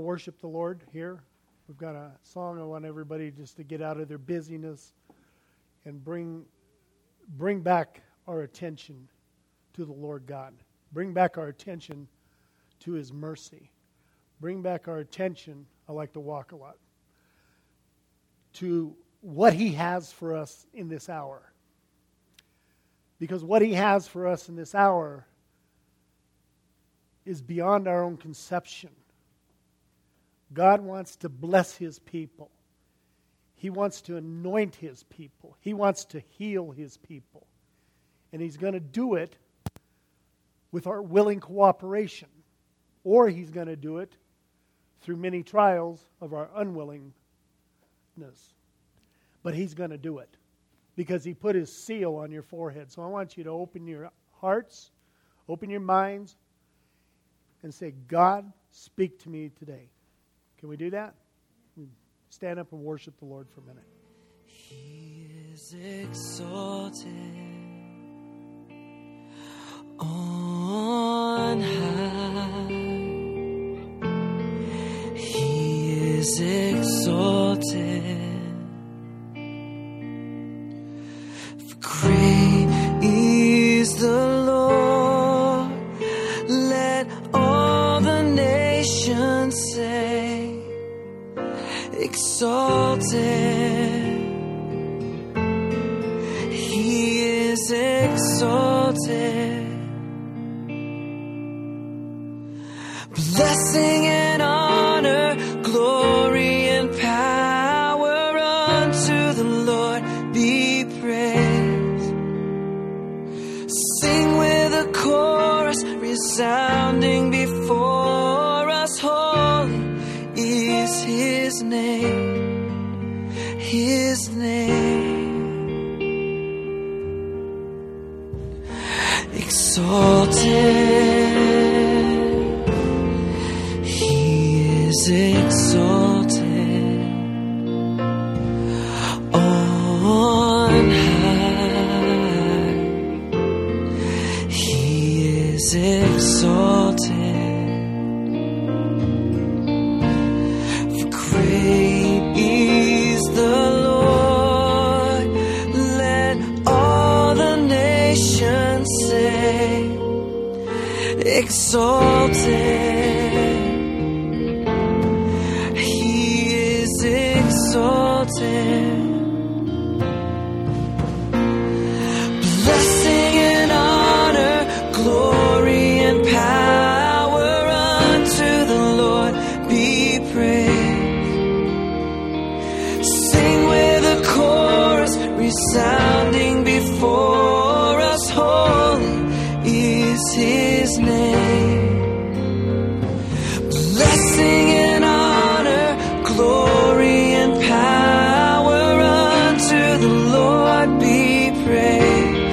worship the Lord here. We've got a song I want everybody just to get out of their busyness and bring back our attention to the Lord God. Bring back our attention to His mercy. Bring back our attention, I like to walk a lot, to what He has for us in this hour. Because what He has for us in this hour is beyond our own conception. God wants to bless His people. He wants to anoint His people. He wants to heal His people. And He's going to do it with our willing cooperation. Or He's going to do it through many trials of our unwillingness. But He's going to do it because He put His seal on your forehead. So I want you to open your hearts, open your minds, and say, God, speak to me today. Can we do that? Stand up and worship the Lord for a minute. He is exalted on high. He is exalted. For great is the Lord. Let all the nations say, exalted. He is exalted. Blessing and honor, glory and power unto the Lord be praised. Sing with a chorus resounding before us. Holy is His name, His name. Exalted, He is exalted on high. He is exalted. Great is the Lord, let all the nations say, exalted. He is exalted. Blessing and honor, glory and power unto the Lord be praised. Resounding before us, holy is His name. Blessing and honor, glory and power unto the Lord be praised.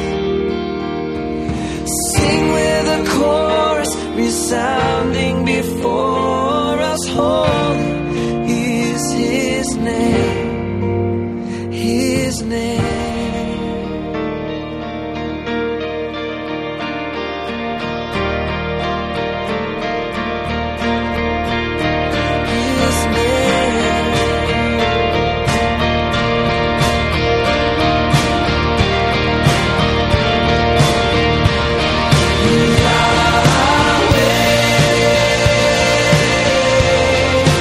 Sing with a chorus, resounding before us, holy is His name. His name. Yahweh.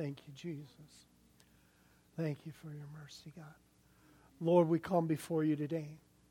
Thank you, Jesus. Thank you for your mercy, God. Lord, we come before you today.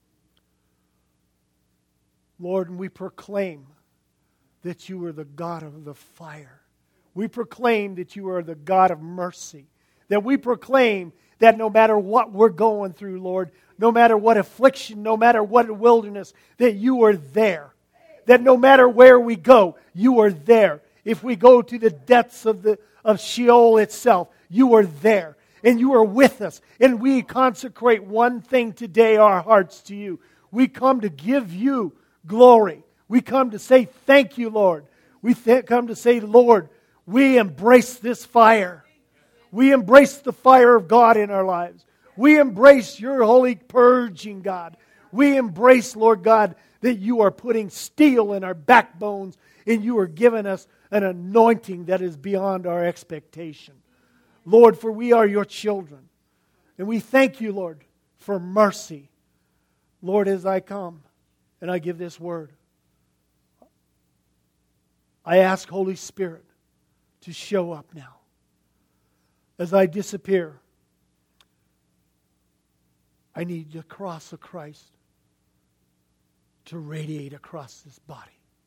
Lord, and we proclaim that you are the God of the fire. We proclaim that you are the God of mercy. That we proclaim that no matter what we're going through, Lord, no matter what affliction, no matter what wilderness, that you are there. That no matter where we go, you are there. If we go to the depths of Sheol itself, you are there. And you are with us. And we consecrate one thing today, our hearts to you. We come to give you glory. We come to say thank you, Lord. We come to say, Lord, we embrace this fire. We embrace the fire of God in our lives. We embrace your holy purging, God. We embrace, Lord God, that you are putting steel in our backbones and you are giving us an anointing that is beyond our expectation. Lord, for we are your children. And we thank you, Lord, for mercy. Lord, as I come and I give this word, I ask Holy Spirit to show up now. As I disappear, I need the cross of Christ to radiate across this body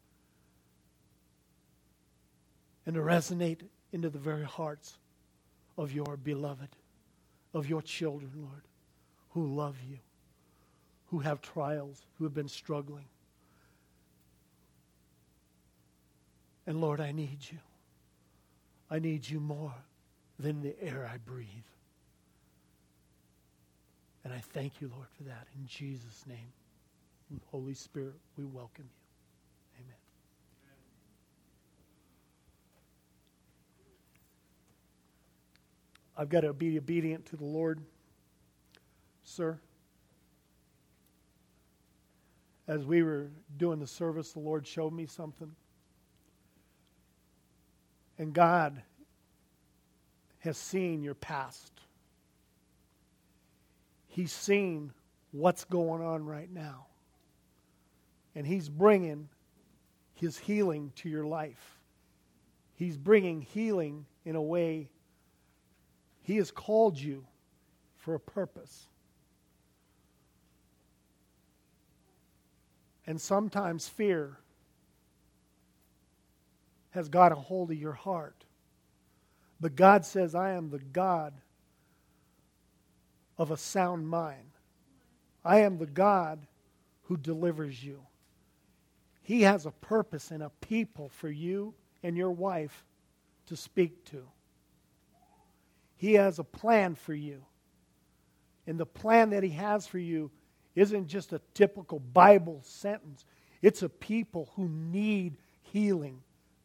and to resonate into the very hearts of your beloved, of your children, Lord, who love you, who have trials, who have been struggling. And Lord, I need you. I need you more than the air I breathe. And I thank you, Lord, for that. In Jesus' name, Holy Spirit, we welcome you. Amen. I've got to be obedient to the Lord, sir. As we were doing the service, the Lord showed me something. And God has seen your past. He's seen what's going on right now. And He's bringing His healing to your life. He's bringing healing in a way. He has called you for a purpose. And sometimes fear has got a hold of your heart. But God says, I am the God of a sound mind. I am the God who delivers you. He has a purpose and a people for you and your wife to speak to. He has a plan for you. And the plan that He has for you isn't just a typical Bible sentence. It's a people who need healing.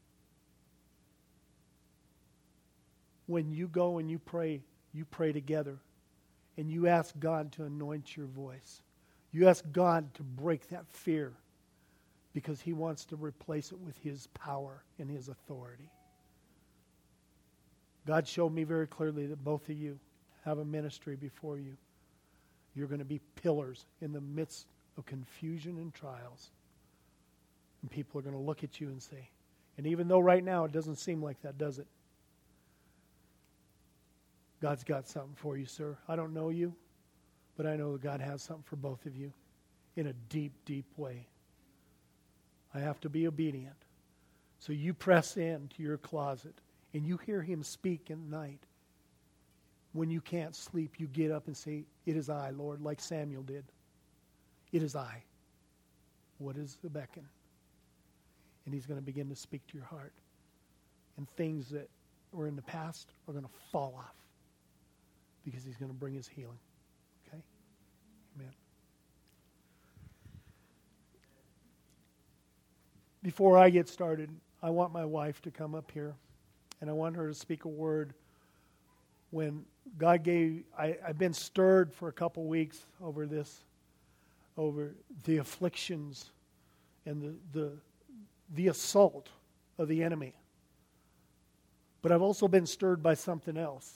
When you go and you pray together. And you ask God to anoint your voice. You ask God to break that fear. Because He wants to replace it with His power and His authority. God showed me very clearly that both of you have a ministry before you. You're going to be pillars in the midst of confusion and trials. And people are going to look at you and say, and even though right now it doesn't seem like that, does it? God's got something for you, sir. I don't know you, but I know that God has something for both of you in a deep, deep way. I have to be obedient. So you press into your closet and you hear Him speak at night. When you can't sleep, you get up and say, it is I, Lord, like Samuel did. It is I. What is the beckon? And He's going to begin to speak to your heart. And things that were in the past are going to fall off. Because He's going to bring His healing. Okay? Amen. Before I get started, I want my wife to come up here. And I want her to speak a word. When God gave, I've been stirred for a couple weeks over this, over the afflictions and the assault of the enemy. But I've also been stirred by something else.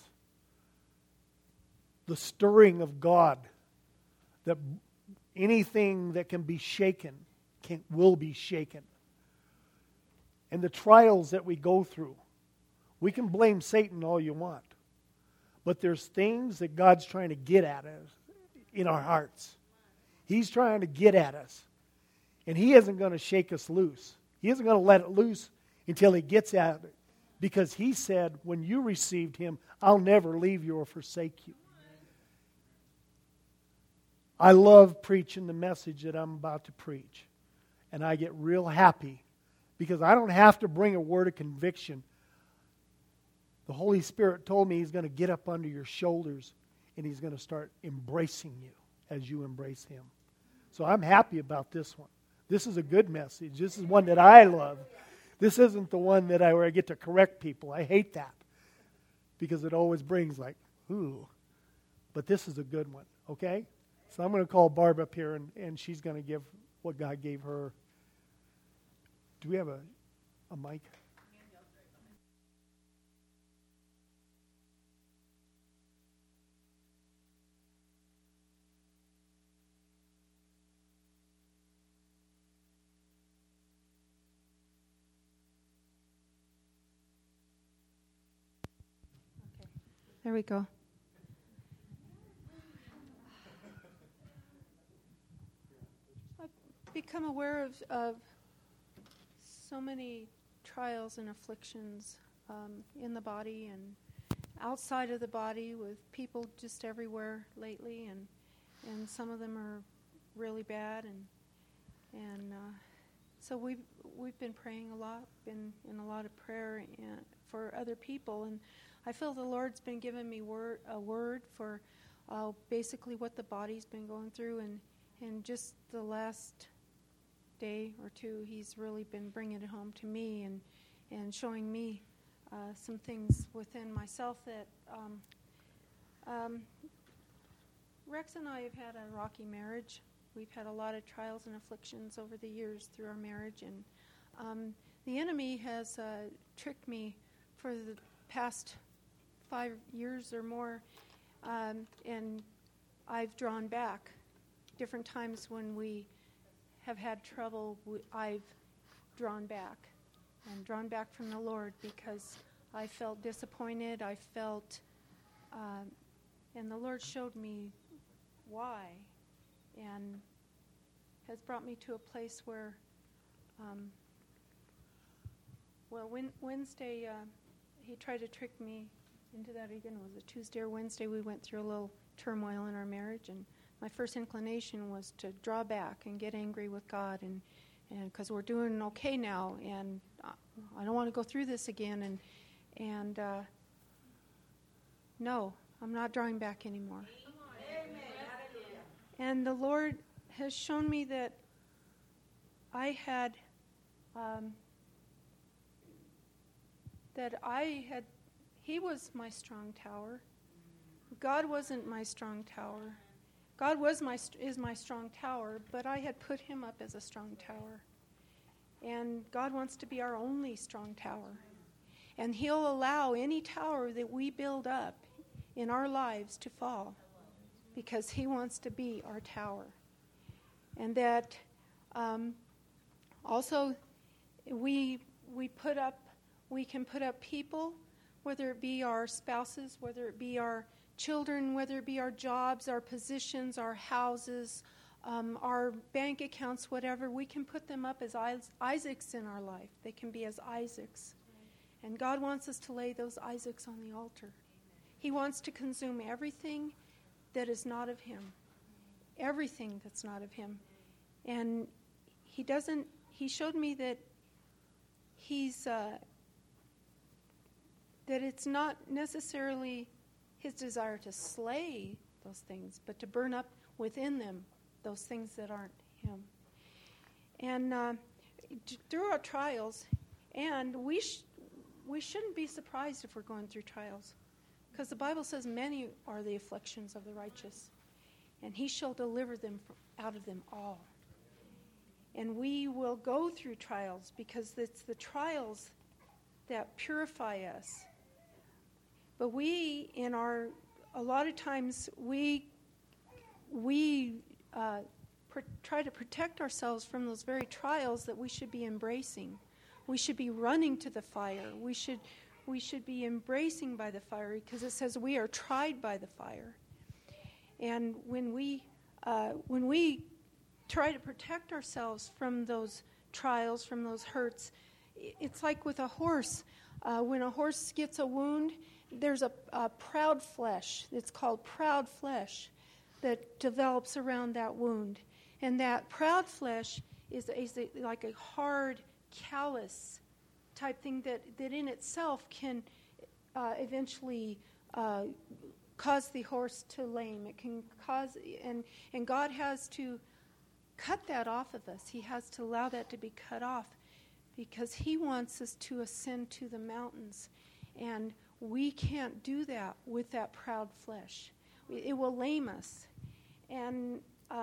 The stirring of God, that anything that can be shaken will be shaken. And the trials that we go through, We can blame Satan all you want. But there's things that God's trying to get at us in our hearts. He's trying to get at us. And He isn't going to shake us loose. He isn't going to let it loose until He gets at it. Because He said, when you received Him, I'll never leave you or forsake you. I love preaching the message that I'm about to preach. And I get real happy because I don't have to bring a word of conviction. The Holy Spirit told me He's going to get up under your shoulders and He's going to start embracing you as you embrace Him. So I'm happy about this one. This is a good message. This is one that I love. This isn't the one that where I get to correct people. I hate that because it always brings like, ooh. But this is a good one, okay? So I'm going to call Barb up here, and she's going to give what God gave her. Do we have a mic? There we go. I've become aware of so many trials and afflictions in the body and outside of the body with people just everywhere lately, and some of them are really bad, and so we've been praying a lot, been in a lot of prayer for other people, and I feel the Lord's been giving me a word for basically what the body's been going through, and just the last day or two, He's really been bringing it home to me and showing me some things within myself that Rex and I have had a rocky marriage. We've had a lot of trials and afflictions over the years through our marriage, and the enemy has tricked me for the past 5 years or more, and I've drawn back. Different times when we have had trouble, I've drawn back from the Lord because I felt disappointed. I felt, and the Lord showed me why, and has brought me to a place where, Wednesday, He tried to trick me into that again. It was a Tuesday or Wednesday. We went through a little turmoil in our marriage, and my first inclination was to draw back and get angry with God, and because we're doing okay now, and I don't want to go through this again, and no, I'm not drawing back anymore. Amen. And the Lord has shown me that He was my strong tower. God wasn't my strong tower. God is my strong tower, but I had put Him up as a strong tower. And God wants to be our only strong tower. And He'll allow any tower that we build up in our lives to fall because He wants to be our tower. And that also we can put up people, whether it be our spouses, whether it be our children, whether it be our jobs, our positions, our houses, our bank accounts, whatever. We can put them up as Isaacs in our life. They can be as Isaacs. And God wants us to lay those Isaacs on the altar. He wants to consume everything that is not of Him. Everything that's not of Him. And He showed me that that it's not necessarily His desire to slay those things, but to burn up within them those things that aren't Him. And through our trials, and we shouldn't be surprised if we're going through trials, because the Bible says many are the afflictions of the righteous, and He shall deliver them out of them all. And we will go through trials because it's the trials that purify us. But a lot of times we try to protect ourselves from those very trials that we should be embracing. We should be running to the fire. We should we should be embracing by the fire, because it says we are tried by the fire. And when we try to protect ourselves from those trials, from those hurts, it's like with a horse. When a horse gets a wound, there's a proud flesh. It's called proud flesh that develops around that wound. And that proud flesh is like a hard, callous type thing that in itself can eventually cause the horse to lame. It can cause, and God has to cut that off of us. He has to allow that to be cut off because He wants us to ascend to the mountains. And we can't do that with that proud flesh. It will lame us. And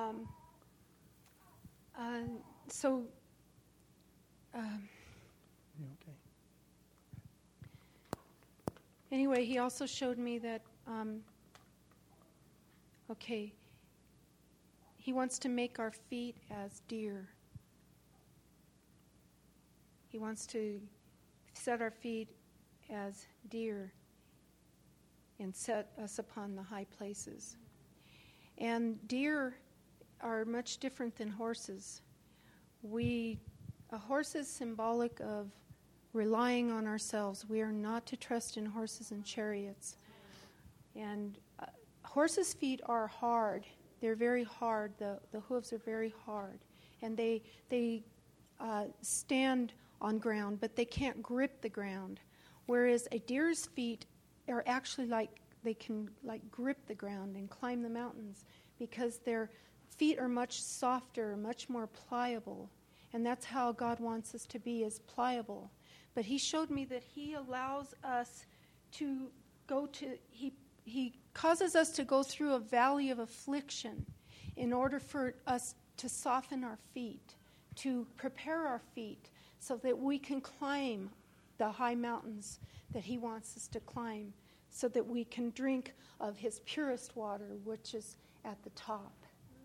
so... Okay. Anyway, He also showed me that, He wants to make our feet as deer. He wants to set our feet as deer and set us upon the high places. And deer are much different than horses. A horse is symbolic of relying on ourselves. We are not to trust in horses and chariots. And horses' feet are hard. They're very hard. The hooves are very hard. And they stand on ground, but they can't grip the ground. Whereas a deer's feet are actually they can grip the ground and climb the mountains because their feet are much softer, much more pliable. And that's how God wants us to be, is pliable. But He showed me that He allows us to go to, He causes us to go through a valley of affliction in order for us to soften our feet, to prepare our feet so that we can climb the high mountains that He wants us to climb, so that we can drink of His purest water, which is at the top.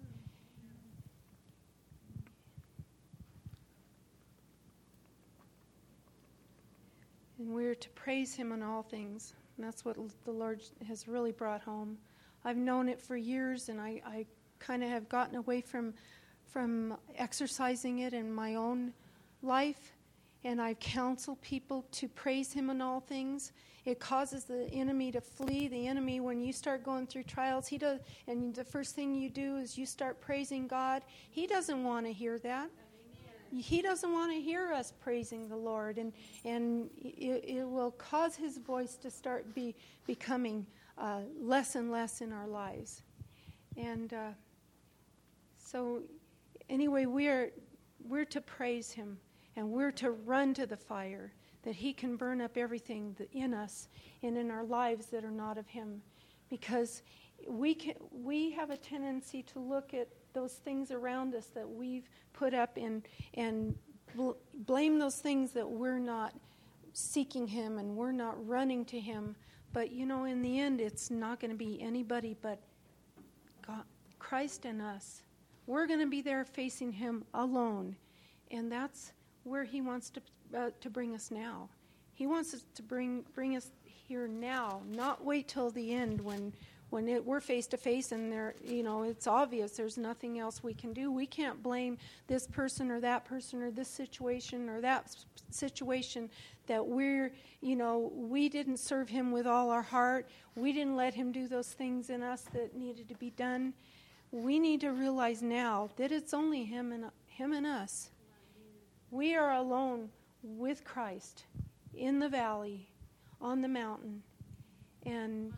And we're to praise Him in all things. And that's what the Lord has really brought home. I've known it for years, and I kind of have gotten away from exercising it in my own life. And I counsel people to praise Him in all things. It causes the enemy to flee. The enemy, when you start going through trials, he does, and the first thing you do is you start praising God. He doesn't want to hear that. He doesn't want to hear us praising the Lord, and it will cause His voice to start becoming less and less in our lives. And so, anyway, we're to praise Him, and we're to run to the fire that He can burn up everything in us and in our lives that are not of Him, because we have a tendency to look at those things around us that we've put up and blame those things that we're not seeking Him and we're not running to Him. But, in the end, it's not going to be anybody but God, Christ and us. We're going to be there facing Him alone. And that's where He wants to bring us now. He wants us to bring us here now, not wait till the end when we're face to face and it's obvious there's nothing else we can do. We can't blame this person or that person or this situation or that situation that we didn't serve Him with all our heart. We didn't let Him do those things in us that needed to be done. We need to realize now that it's only Him and us. We are alone with Christ in the valley, on the mountain, and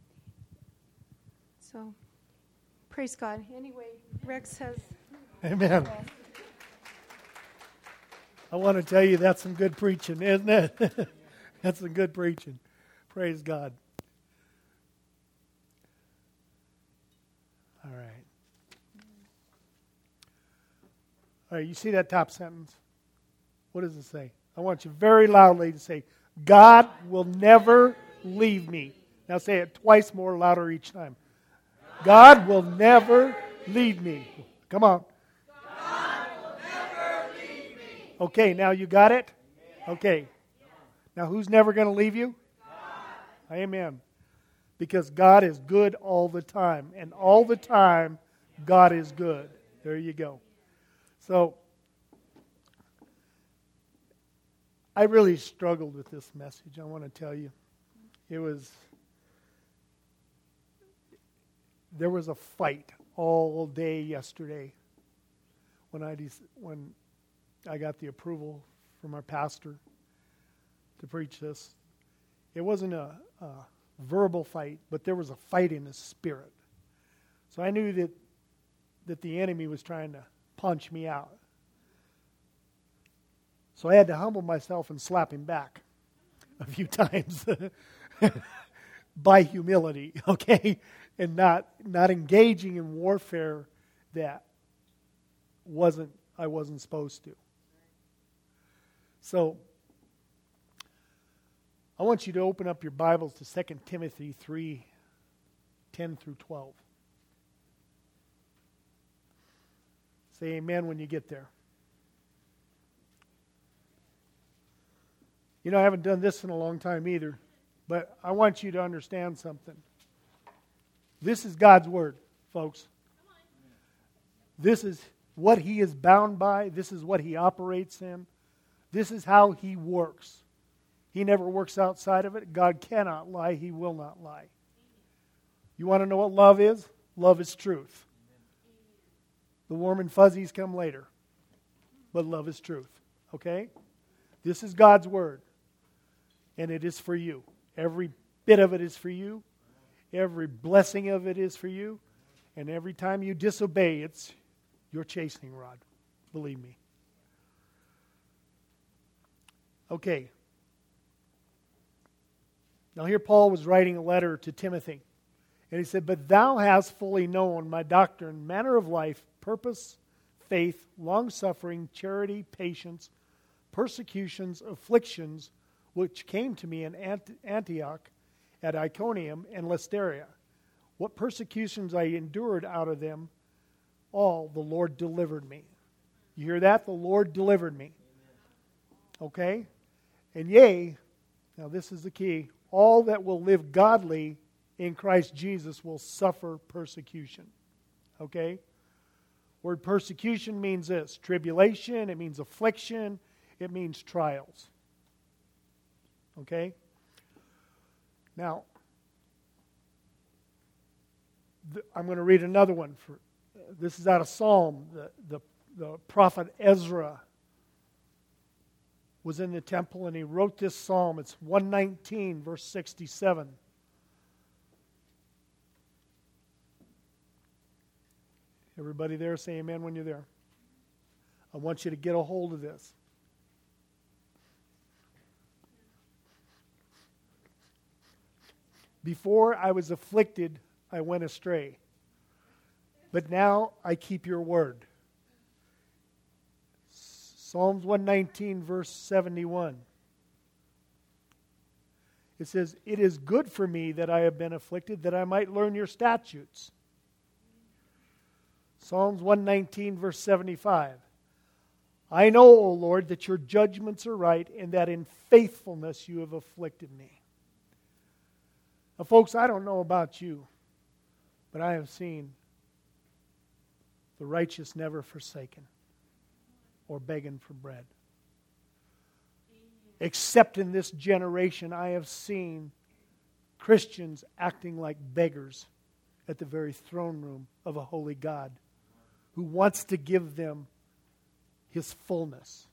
so, praise God. Anyway, Rex has... Amen. I want to tell you that's some good preaching, isn't it? That's some good preaching. Praise God. All right. All right, you see that top sentence? What does it say? I want you very loudly to say, God will never leave me. Now say it twice more louder each time. God will never leave me. Come on. God will never leave me. Okay, now you got it? Okay. Now, who's never going to leave you? God. Amen. Because God is good all the time. And all the time, God is good. There you go. So, I really struggled with this message, I want to tell you. There was a fight all day yesterday when I got the approval from our pastor to preach this. It wasn't a verbal fight, but there was a fight in the spirit. So I knew that the enemy was trying to punch me out. So I had to humble myself and slap him back a few times by humility, okay? And not engaging in warfare that I wasn't supposed to. So I want you to open up your Bibles to 2 Timothy 3:10 through 12. Say amen when you get there. You know, I haven't done this in a long time either, but I want you to understand something. This is God's Word, folks. This is what He is bound by. This is what He operates in. This is how He works. He never works outside of it. God cannot lie. He will not lie. You want to know what love is? Love is truth. The warm and fuzzies come later. But love is truth. Okay? This is God's Word. And it is for you. Every bit of it is for you. Every blessing of it is for you. And every time you disobey, it's your chastening rod. Believe me. Okay. Now here Paul was writing a letter to Timothy. And he said, "But thou hast fully known my doctrine, manner of life, purpose, faith, long-suffering, charity, patience, persecutions, afflictions, which came to me in Antioch, at Iconium, and Lystra. What persecutions I endured out of them, all the Lord delivered me." You hear that? The Lord delivered me. Okay? And yea, now this is the key, all that will live godly in Christ Jesus will suffer persecution. Okay? Word persecution means this: tribulation, it means affliction, it means trials. Okay? Now, I'm going to read another one. This is out of Psalm. The prophet Ezra was in the temple and he wrote this psalm. It's 119, verse 67. Everybody there, say amen when you're there. I want you to get a hold of this. Before I was afflicted, I went astray. But now I keep your word. Psalms 119, verse 71. It says, "It is good for me that I have been afflicted, that I might learn your statutes." Psalms 119, verse 75. "I know, O Lord, that your judgments are right, and that in faithfulness you have afflicted me." Now, folks, I don't know about you, but I have seen the righteous never forsaken or begging for bread. Except in this generation, I have seen Christians acting like beggars at the very throne room of a holy God who wants to give them His fullness.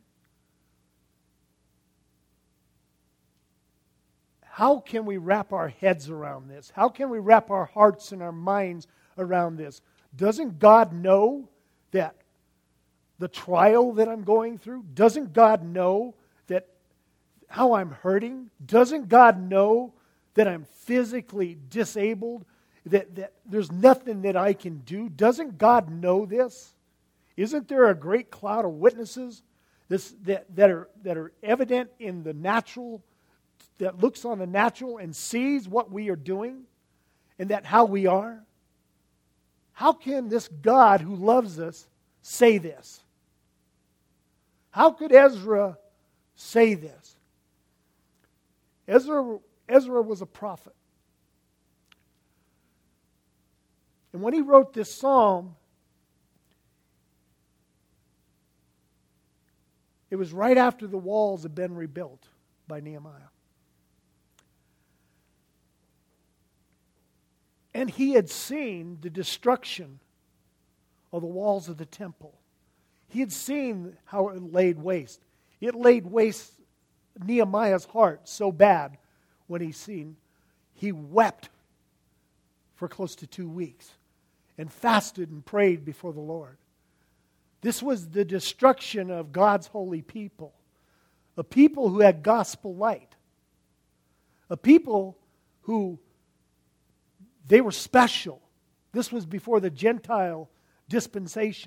How can we wrap our heads around this? How can we wrap our hearts and our minds around this? Doesn't God know that the trial that I'm going through? Doesn't God know that how I'm hurting? Doesn't God know that I'm physically disabled? That there's nothing that I can do? Doesn't God know this? Isn't there a great cloud of witnesses that are evident in the natural, that looks on the natural and sees what we are doing and that how we are? How can this God who loves us say this? How could Ezra say this? Ezra was a prophet. And when he wrote this psalm, it was right after the walls had been rebuilt by Nehemiah. And he had seen the destruction of the walls of the temple. He had seen how it laid waste. It laid waste Nehemiah's heart so bad when he wept for close to 2 weeks and fasted and prayed before the Lord. This was the destruction of God's holy people. A people who had gospel light. A people who, they were special. This was before the Gentile dispensation.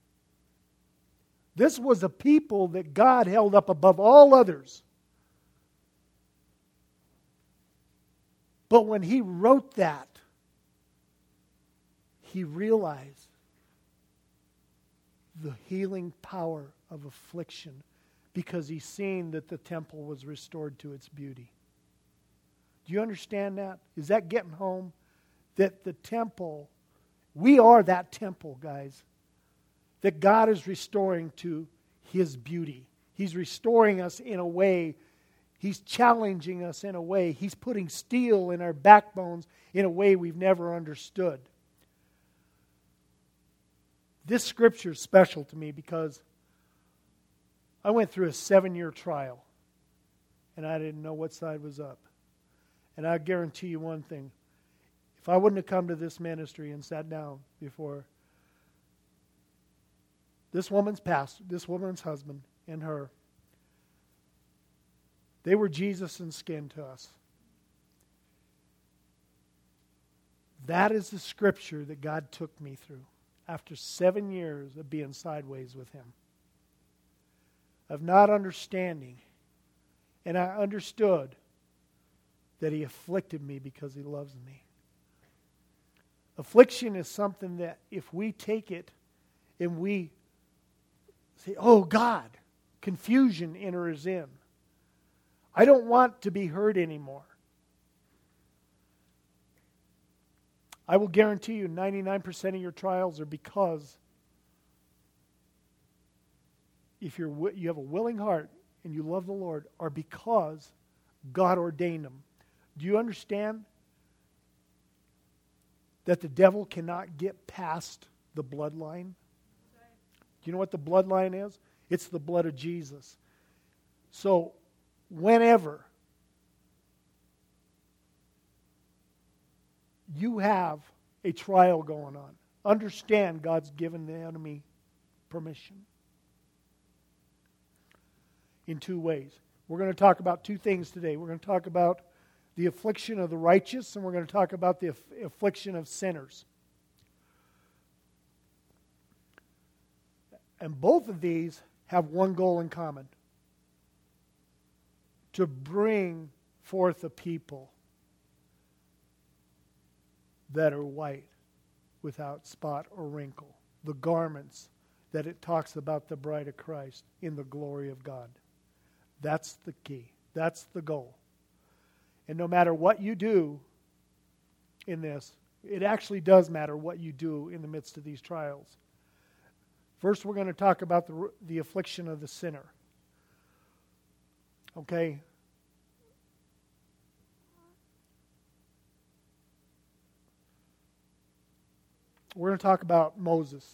This was a people that God held up above all others. But when he wrote that, he realized the healing power of affliction because he's seen that the temple was restored to its beauty. Do you understand that? Is that getting home? That the temple, we are that temple, guys, that God is restoring to his beauty. He's restoring us in a way. He's challenging us in a way. He's putting steel in our backbones in a way we've never understood. This scripture is special to me because I went through a 7-year trial and I didn't know what side was up. And I guarantee you one thing. If I wouldn't have come to this ministry and sat down before this woman's pastor, this woman's husband, and her, they were Jesus in skin to us. That is the scripture that God took me through after 7 years of being sideways with him. Of not understanding. And I understood that he afflicted me because he loves me. Affliction is something that if we take it and we say, oh God, confusion enters in. I don't want to be hurt anymore. I will guarantee you 99% of your trials are because if you have a willing heart and you love the Lord, are because God ordained them. Do you understand that the devil cannot get past the bloodline? Do you know what the bloodline is? It's the blood of Jesus. So, whenever you have a trial going on, understand God's given the enemy permission. In 2 ways. We're going to talk about 2 things today. We're going to talk about the affliction of the righteous, and we're going to talk about the affliction of sinners. And both of these have one goal in common. To bring forth a people that are white, without spot or wrinkle. The garments that it talks about the bride of Christ in the glory of God. That's the key. That's the goal. And no matter what you do in this, it actually does matter what you do in the midst of these trials. First, we're going to talk about the affliction of the sinner. Okay? We're going to talk about Moses.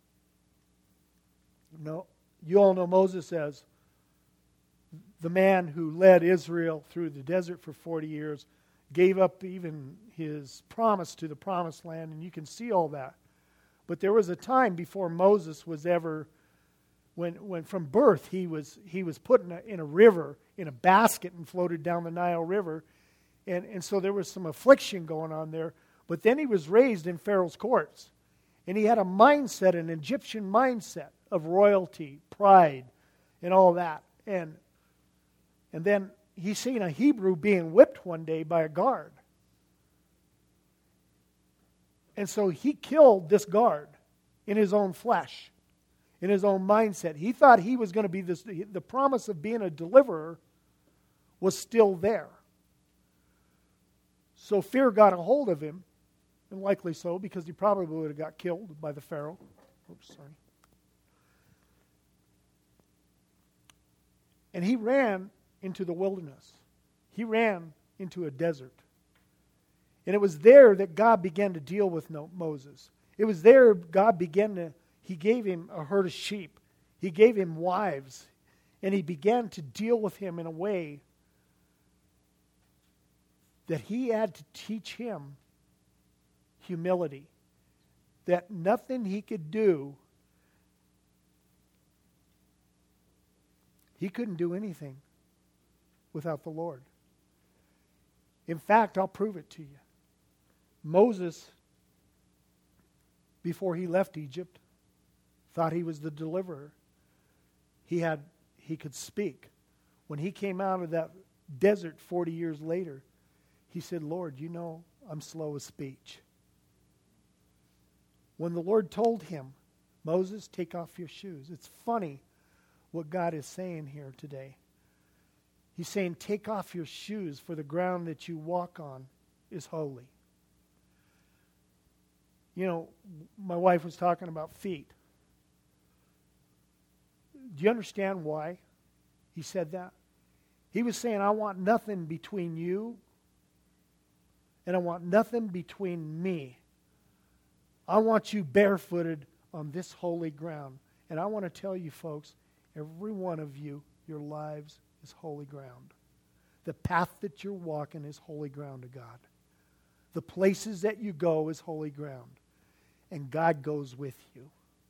No, you all know Moses as the man who led Israel through the desert for 40 years, gave up even his promise to the promised land, and you can see all that. But there was a time before Moses was ever, when from birth he was put in a river, in a basket, and floated down the Nile River, and so there was some affliction going on there. But then he was raised in Pharaoh's courts, and he had a mindset, an Egyptian mindset of royalty, pride, and all that. And then he seen a Hebrew being whipped one day by a guard. And so he killed this guard in his own flesh, in his own mindset. He thought he was going to be this. The promise of being a deliverer was still there. So fear got a hold of him, and likely so, because he probably would have got killed by the Pharaoh. Oops, sorry. And he ran into the wilderness. He ran into a desert. And it was there that God began to deal with Moses. It was there God he gave him a herd of sheep. He gave him wives. And he began to deal with him in a way that he had to teach him humility. That nothing he could do, he couldn't do anything without the Lord. In fact, I'll prove it to you. Moses, before he left Egypt, thought he was the deliverer. He could speak. When he came out of that desert 40 years later, he said, Lord, you know I'm slow of speech. When the Lord told him, Moses, take off your shoes. It's funny what God is saying here today. He's saying, take off your shoes, for the ground that you walk on is holy. You know, my wife was talking about feet. Do you understand why he said that? He was saying, I want nothing between you, and I want nothing between me. I want you barefooted on this holy ground. And I want to tell you, folks, every one of you, your lives is holy ground. The path that you're walking is holy ground to God. The places that you go is holy ground. And God goes with you.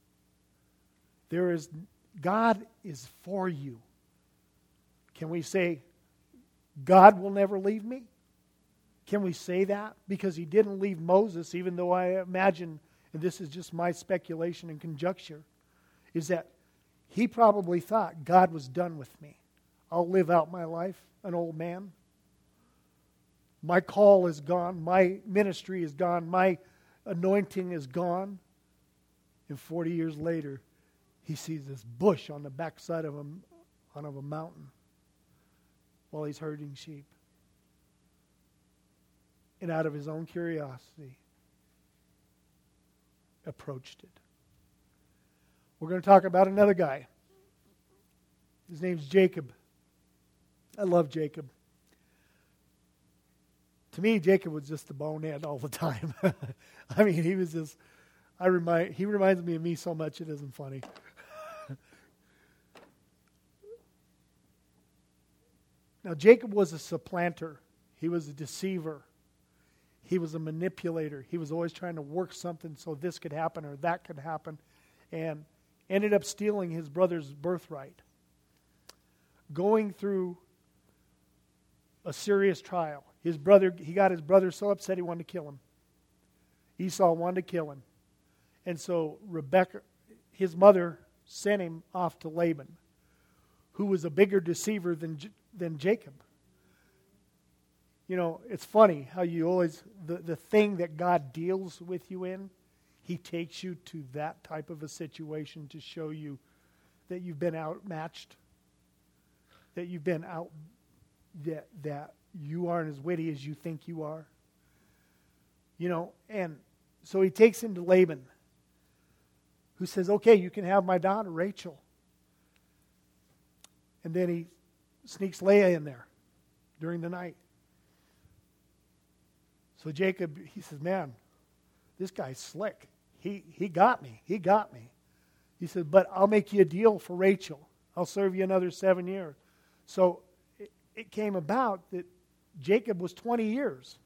God is for you. Can we say, God will never leave me? Can we say that? Because he didn't leave Moses, even though I imagine, and this is just my speculation and conjecture, is that he probably thought God was done with me. I'll live out my life, an old man. My call is gone. My ministry is gone. My anointing is gone. And 40 years later, he sees this bush on the backside of a mountain while he's herding sheep. And out of his own curiosity, approached it. We're going to talk about another guy. His name's Jacob. I love Jacob. To me, Jacob was just the bonehead all the time. I mean, he was just, he reminds me of me so much it isn't funny. Now, Jacob was a supplanter. He was a deceiver. He was a manipulator. He was always trying to work something so this could happen or that could happen, and ended up stealing his brother's birthright. Going through a serious trial. He got his brother so upset he wanted to kill him. Esau wanted to kill him. And so Rebekah, his mother, sent him off to Laban, who was a bigger deceiver than Jacob. You know, it's funny how you always, the thing that God deals with you in, he takes you to that type of a situation to show you that you've been outmatched, that you've been out, that you aren't as witty as you think you are. You know, and so he takes him to Laban, who says, okay, you can have my daughter, Rachel. And then he sneaks Leah in there during the night. So Jacob, he says, man, this guy's slick. He got me. He got me. He said, but I'll make you a deal for Rachel. I'll serve you another 7 years. So it came about that Jacob was 20 years.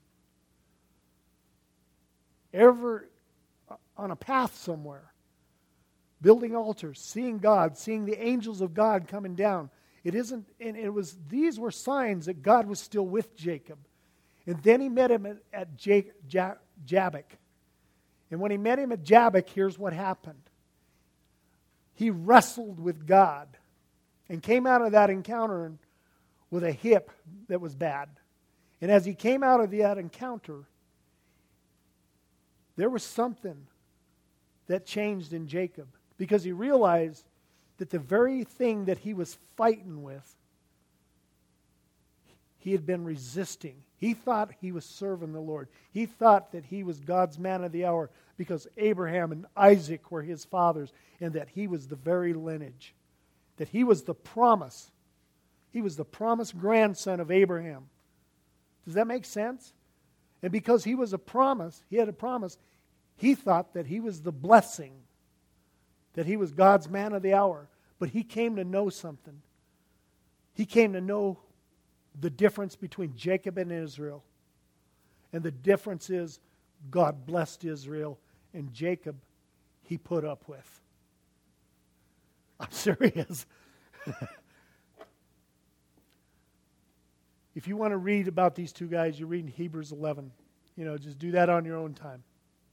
Ever on a path somewhere, building altars, seeing God, seeing the angels of God coming down. These were signs that God was still with Jacob. And then he met him at Jabbok. And when he met him at Jabbok, here's what happened. He wrestled with God and came out of that encounter with a hip that was bad. And as he came out of that encounter, there was something that changed in Jacob, because he realized that the very thing that he was fighting with, he had been resisting. He thought he was serving the Lord. He thought that he was God's man of the hour because Abraham and Isaac were his fathers and that he was the very lineage. That he was the promise. He was the promised grandson of Abraham. Does that make sense? And because he was a promise, he had a promise, he thought that he was the blessing, that he was God's man of the hour. But he came to know something. He came to know the difference between Jacob and Israel. And the difference is God blessed Israel and Jacob he put up with. I'm serious. If you want to read about these two guys, you read in Hebrews 11. Just do that on your own time.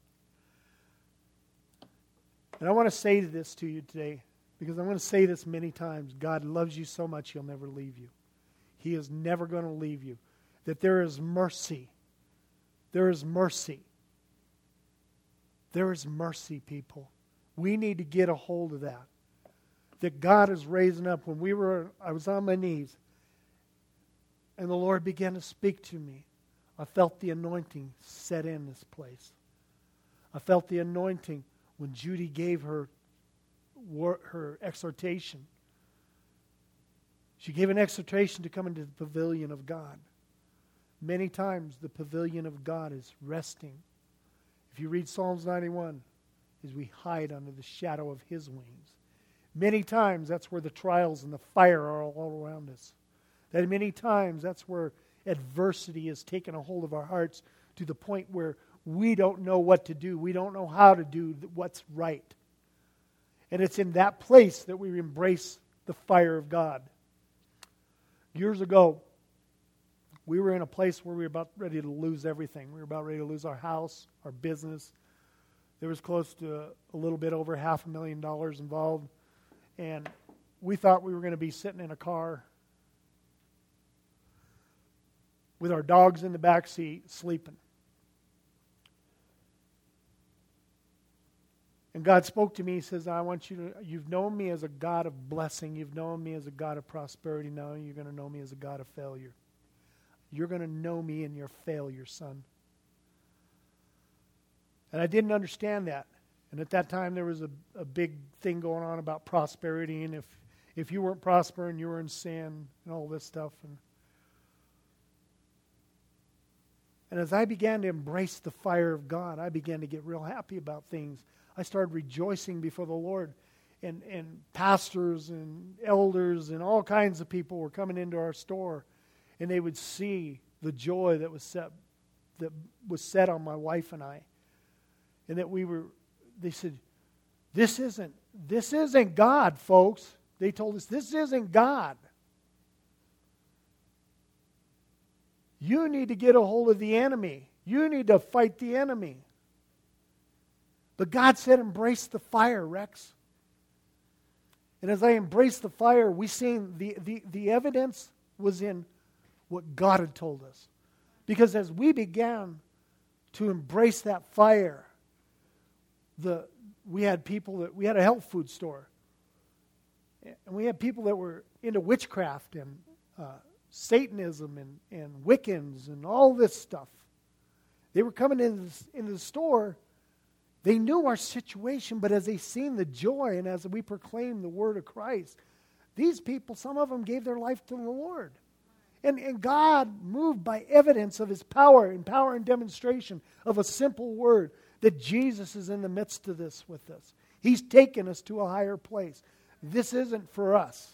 And I want to say this to you today, because I'm going to say this many times. God loves you so much, He'll never leave you. He is never going to leave you. That there is mercy. There is mercy. There is mercy, people. We need to get a hold of that. That God is raising up. I was on my knees, and the Lord began to speak to me. I felt the anointing set in this place. I felt the anointing when Judy gave her exhortation. She gave an exhortation to come into the pavilion of God. Many times the pavilion of God is resting. If you read Psalms 91, as we hide under the shadow of His wings. Many times that's where the trials and the fire are all around us. That many times that's where adversity has taken a hold of our hearts to the point where we don't know what to do. We don't know how to do what's right. And it's in that place that we embrace the fire of God. Years ago, we were in a place where we were about ready to lose everything. We were about ready to lose our house, our business. There was close to a little bit over $500,000 involved. And we thought we were going to be sitting in a car with our dogs in the back seat sleeping. And God spoke to me. He says, you've known me as a God of blessing. You've known me as a God of prosperity. Now you're going to know me as a God of failure. You're going to know me in your failure, son. And I didn't understand that. And at that time, there was a big thing going on about prosperity. And if you weren't prospering, you were in sin and all this stuff. And as I began to embrace the fire of God, I began to get real happy about things. I started rejoicing before the Lord. And pastors and elders and all kinds of people were coming into our store. And they would see the joy that was set on my wife and I. And that they said, this isn't God, folks. They told us, this isn't God. You need to get a hold of the enemy. You need to fight the enemy. But God said, embrace the fire, Rex. And as I embraced the fire, we seen the evidence was in what God had told us. Because as we began to embrace that fire, we had a health food store. And we had people that were into witchcraft and Satanism and Wiccans and all this stuff. They were coming into the store. They knew our situation, but as they seen the joy and as we proclaimed the word of Christ, these people, some of them gave their life to the Lord. And God moved by evidence of His power and demonstration of a simple word that Jesus is in the midst of this with us. He's taken us to a higher place. This isn't for us.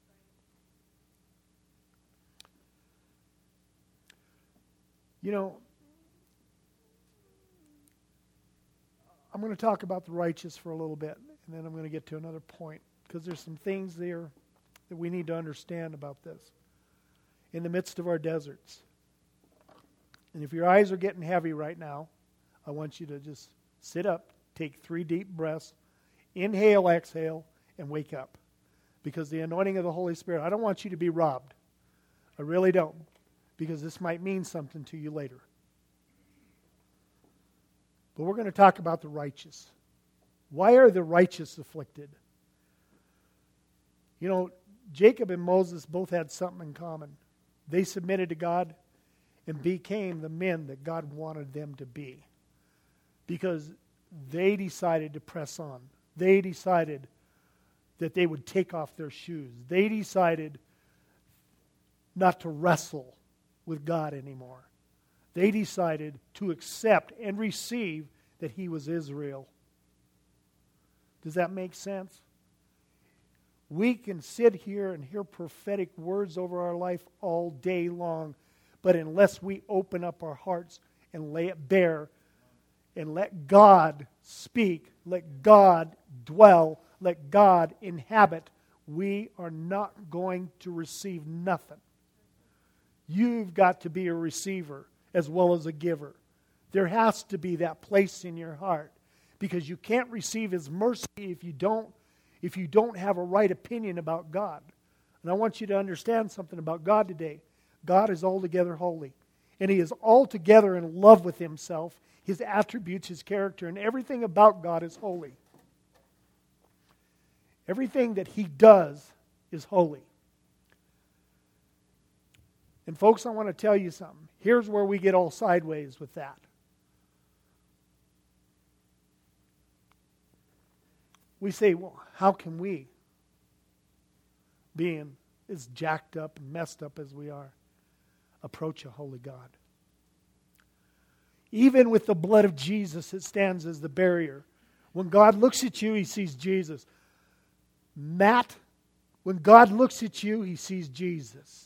I'm going to talk about the righteous for a little bit, and then I'm going to get to another point, because there's some things there that we need to understand about this. In the midst of our deserts. And if your eyes are getting heavy right now, I want you to just sit up, take 3 deep breaths, inhale, exhale, and wake up. Because the anointing of the Holy Spirit, I don't want you to be robbed. I really don't. Because this might mean something to you later. But we're going to talk about the righteous. Why are the righteous afflicted? Jacob and Moses both had something in common. They submitted to God, and became the men that God wanted them to be. Because they decided to press on. They decided that they would take off their shoes. They decided not to wrestle with God anymore. They decided to accept and receive that He was Israel. Does that make sense? We can sit here and hear prophetic words over our life all day long, but unless we open up our hearts and lay it bare and let God speak, let God dwell, let God inhabit, we are not going to receive nothing. You've got to be a receiver as well as a giver. There has to be that place in your heart, because you can't receive His mercy if you don't have a right opinion about God. And I want you to understand something about God today. God is altogether holy, and He is altogether in love with Himself, His attributes, His character, and everything about God is holy. Everything that He does is holy. And folks, I want to tell you something. Here's where we get all sideways with that. We say, well, how can we, being as jacked up and messed up as we are, approach a holy God? Even with the blood of Jesus, it stands as the barrier. When God looks at you, He sees Jesus. Matt, when God looks at you, He sees Jesus.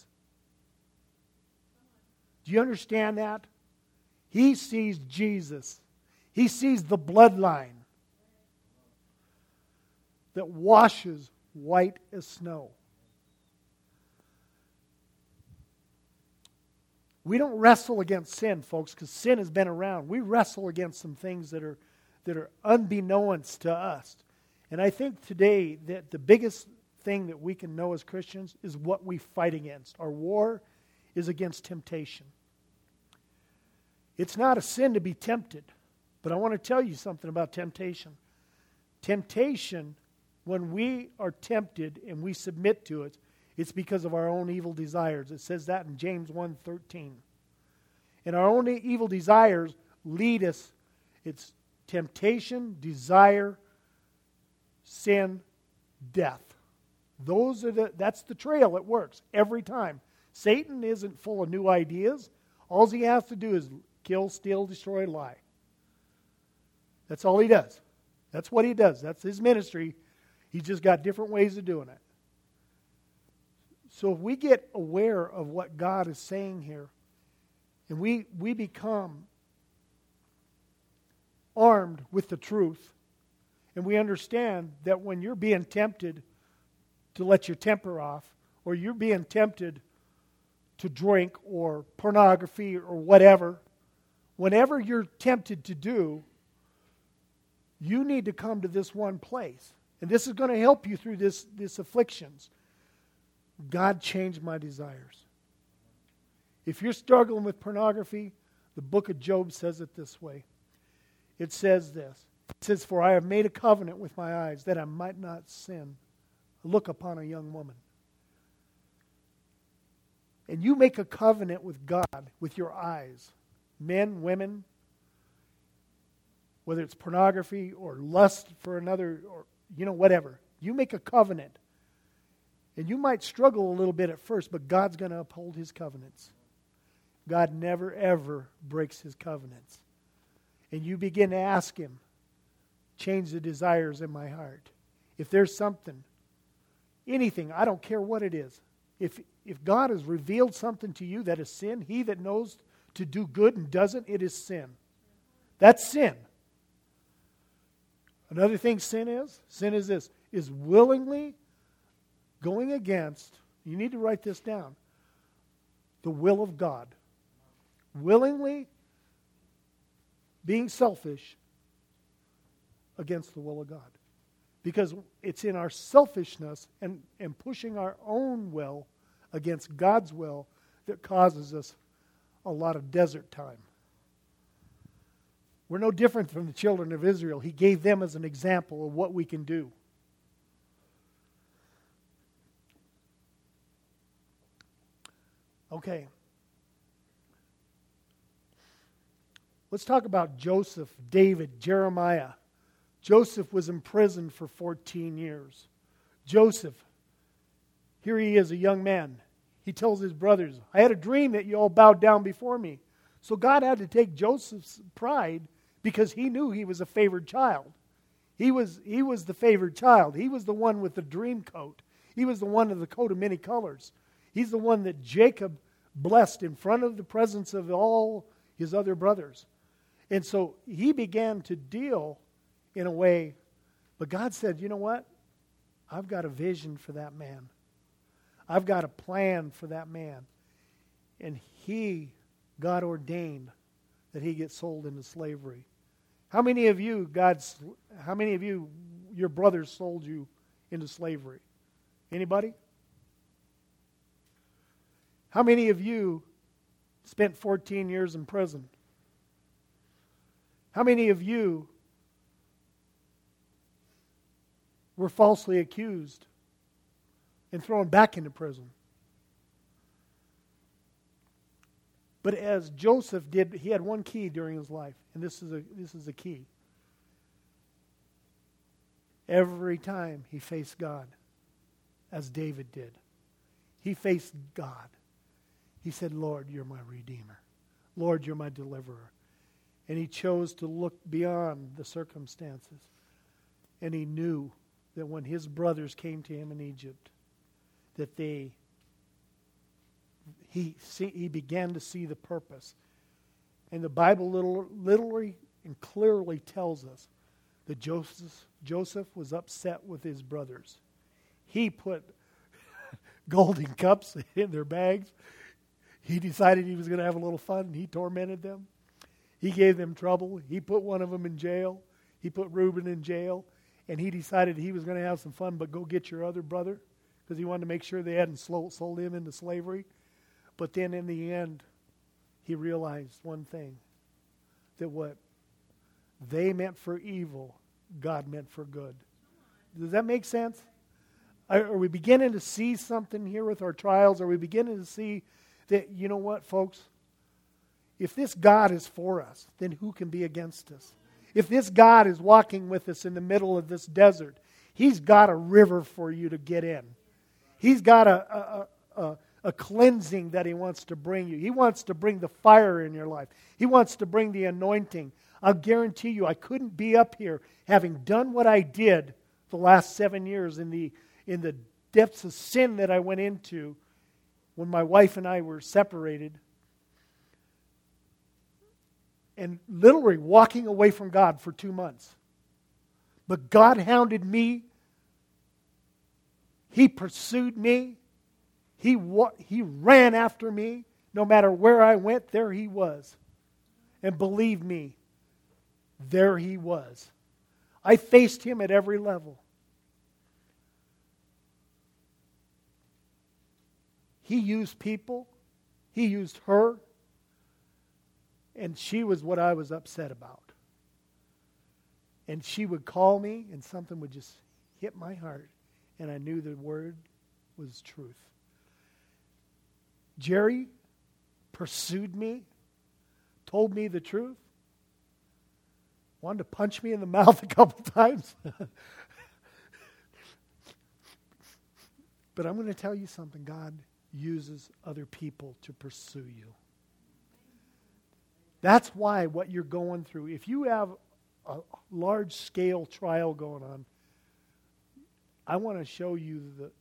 Do you understand that? He sees Jesus. He sees the bloodline that washes white as snow. We don't wrestle against sin, folks, because sin has been around. We wrestle against some things that are unbeknownst to us. And I think today that the biggest thing that we can know as Christians is what we fight against. Our war is against temptation. It's not a sin to be tempted, but I want to tell you something about temptation. Temptation, when we are tempted and we submit to it, it's because of our own evil desires. It says that in James 1:13. And our own evil desires lead us. It's temptation, desire, sin, death. That's the trail it works every time. Satan isn't full of new ideas. All he has to do is kill, steal, destroy, lie. That's all he does. That's what he does. That's his ministry. He's just got different ways of doing it. So if we get aware of what God is saying here, and we become armed with the truth, and we understand that when you're being tempted to let your temper off, or you're being tempted to drink or pornography or whatever, whenever you're tempted to do, you need to come to this one place. And this is going to help you through this afflictions. God changed my desires. If you're struggling with pornography, the book of Job says it this way. It says this. It says, "For I have made a covenant with my eyes that I might not sin. Look upon a young woman." And you make a covenant with God with your eyes. Men, women, whether it's pornography or lust for another, or whatever. You make a covenant. And you might struggle a little bit at first, but God's going to uphold His covenants. God never, ever breaks His covenants. And you begin to ask Him, change the desires in my heart. If there's something, anything, I don't care what it is. If God has revealed something to you that is sin, he that knows to do good and doesn't, it is sin. That's sin. Another thing sin is this, is willingly going against, you need to write this down, the will of God. Willingly being selfish against the will of God. Because it's in our selfishness and pushing our own will against God's will that causes us a lot of desert time. We're no different from the children of Israel. He gave them as an example of what we can do. Okay. Let's talk about Joseph, David, Jeremiah. Joseph was imprisoned for 14 years. Joseph, here he is, a young man. He tells his brothers, I had a dream that you all bowed down before me. So God had to take Joseph's pride because he knew he was a favored child. He was the favored child. He was the one with the dream coat. He was the one with the coat of many colors. He's the one that Jacob blessed in front of the presence of all his other brothers. And so he began to deal in a way, but God said, you know what? I've got a vision for that man. I've got a plan for that man. And God ordained that he get sold into slavery. How many of you, your brothers sold you into slavery? Anybody? How many of you spent 14 years in prison? How many of you were falsely accused and thrown back into prison? But as Joseph did, he had one key during his life, and this is a key. Every time he faced God, as David did, he faced God. He said, Lord, you're my Redeemer. Lord, you're my deliverer. And he chose to look beyond the circumstances. And he knew that when his brothers came to him in Egypt, that he began to see the purpose. And the Bible literally and clearly tells us that Joseph was upset with his brothers. He put golden cups in their bags. He decided he was going to have a little fun, and he tormented them. He gave them trouble. He put one of them in jail. He put Reuben in jail. And he decided he was going to have some fun, but go get your other brother, because he wanted to make sure they hadn't sold him into slavery. But then in the end, he realized one thing, that what they meant for evil, God meant for good. Does that make sense? Are we beginning to see something here with our trials? Are we beginning to see that, you know what, folks? If this God is for us, then who can be against us? If this God is walking with us in the middle of this desert, He's got a river for you to get in. He's got a cleansing that He wants to bring you. He wants to bring the fire in your life. He wants to bring the anointing. I'll guarantee you, I couldn't be up here having done what I did the last 7 years in the depths of sin that I went into when my wife and I were separated, and literally walking away from God for 2 months. But God hounded me. He pursued me. He ran after me. No matter where I went, there He was. And believe me, there He was. I faced Him at every level. He used people. He used her. And she was what I was upset about. And she would call me, and something would just hit my heart. And I knew the word was truth. Jerry pursued me, told me the truth, wanted to punch me in the mouth a couple times. But I'm going to tell you something. God uses other people to pursue you. That's why what you're going through, if you have a large-scale trial going on, I want to show you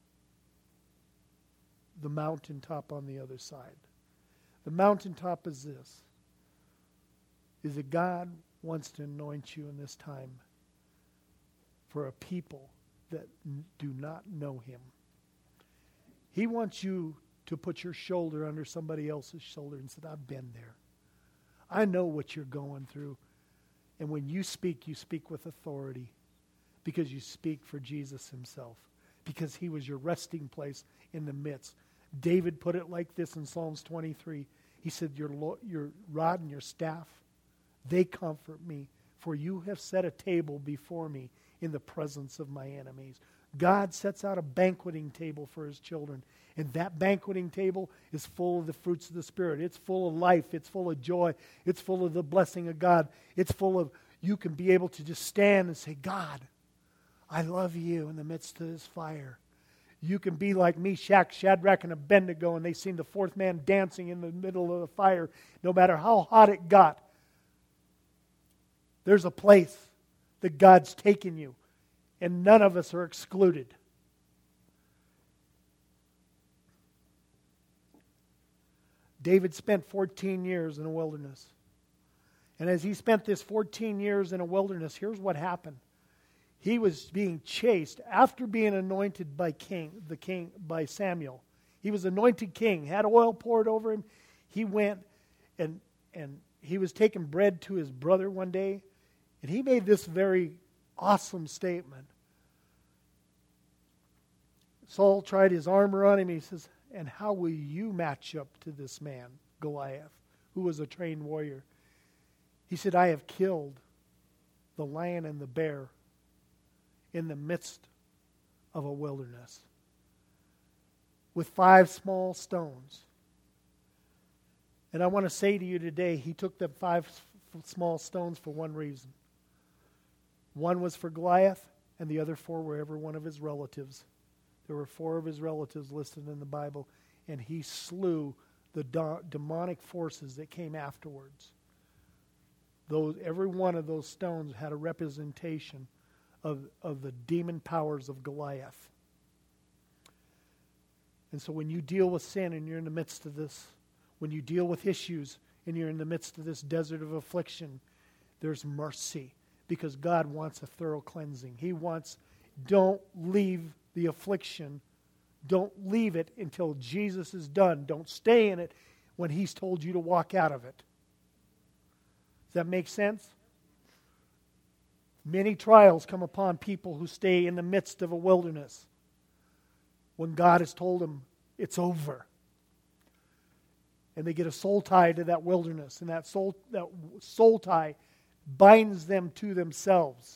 the mountaintop on the other side. The mountaintop is this, is that God wants to anoint you in this time for a people that do not know Him. He wants you to put your shoulder under somebody else's shoulder and say, I've been there. I know what you're going through. And when you speak with authority, because you speak for Jesus Himself, because He was your resting place in the midst. David put it like this in Psalms 23. He said, your rod and your staff, they comfort me, for you have set a table before me in the presence of my enemies. God sets out a banqueting table for His children. And that banqueting table is full of the fruits of the Spirit. It's full of life. It's full of joy. It's full of the blessing of God. It's full of, you can be able to just stand and say, God, I love you in the midst of this fire. You can be like Meshach, Shadrach, and Abednego, and they seen the fourth man dancing in the middle of the fire. No matter how hot it got, there's a place that God's taken you, and none of us are excluded. David spent 14 years in the wilderness. And as he spent this 14 years in a wilderness, here's what happened. He was being chased after being anointed by by Samuel. He was anointed king, had oil poured over him. He went and he was taking bread to his brother one day, and he made this very awesome statement. Saul tried his armor on him. He says, and how will you match up to this man, Goliath, who was a trained warrior? He said, I have killed the lion and the bear in the midst of a wilderness with 5 small stones. And I want to say to you today, he took the 5 small stones for one reason. One was for Goliath, and the other 4 were every one of his relatives. There were 4 of his relatives listed in the Bible, and he slew the demonic forces that came afterwards. Every one of those stones had a representation of the demon powers of Goliath. And so when you deal with sin and you're in the midst of this, when you deal with issues and you're in the midst of this desert of affliction, there's mercy, because God wants a thorough cleansing. He wants, don't leave the affliction. Don't leave it until Jesus is done. Don't stay in it when He's told you to walk out of it. Does that make sense? Many trials come upon people who stay in the midst of a wilderness when God has told them it's over. And they get a soul tie to that wilderness, and that soul tie binds them to themselves.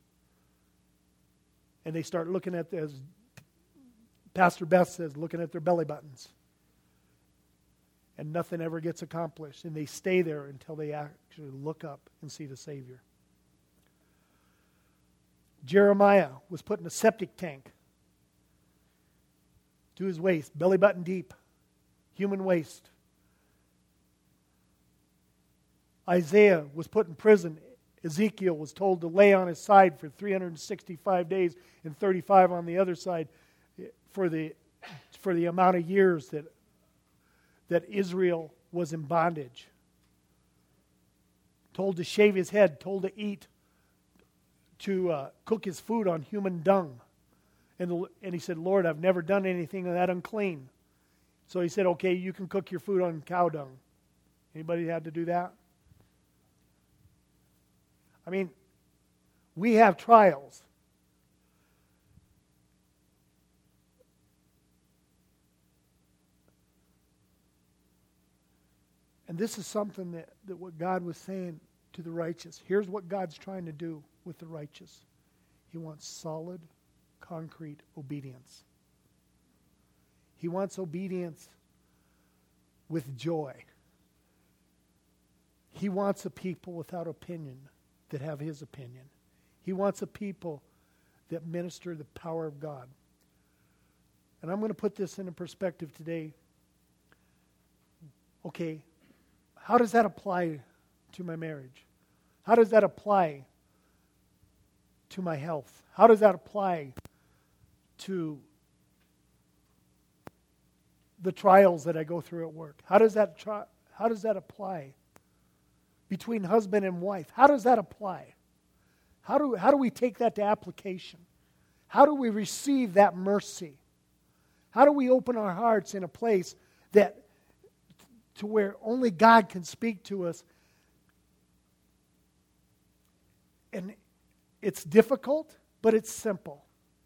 And they start looking at, as Pastor Beth says, looking at their belly buttons. And nothing ever gets accomplished. And they stay there until they actually look up and see the Savior. Jeremiah was put in a septic tank to his waist, belly button deep, human waste. Isaiah was put in prison. Ezekiel was told to lay on his side for 365 days and 35 on the other side for the amount of years that Israel was in bondage. Told to shave his head, told to eat, to cook his food on human dung. And he said, Lord, I've never done anything that unclean. So he said, okay, you can cook your food on cow dung. Anybody had to do that? I mean, we have trials. And this is something that what God was saying to the righteous. Here's what God's trying to do with the righteous. He wants solid, concrete obedience. He wants obedience with joy. He wants a people without opinion that have His opinion. He wants a people that minister the power of God. And I'm going to put this into perspective today. Okay, how does that apply to my marriage? How does that apply to my health? How does that apply to the trials that I go through at work? How does that apply between husband and wife? How does that apply? How do we take that to application? How do we receive that mercy? How do we open our hearts in a place that to where only God can speak to us? And it's difficult, but it's simple.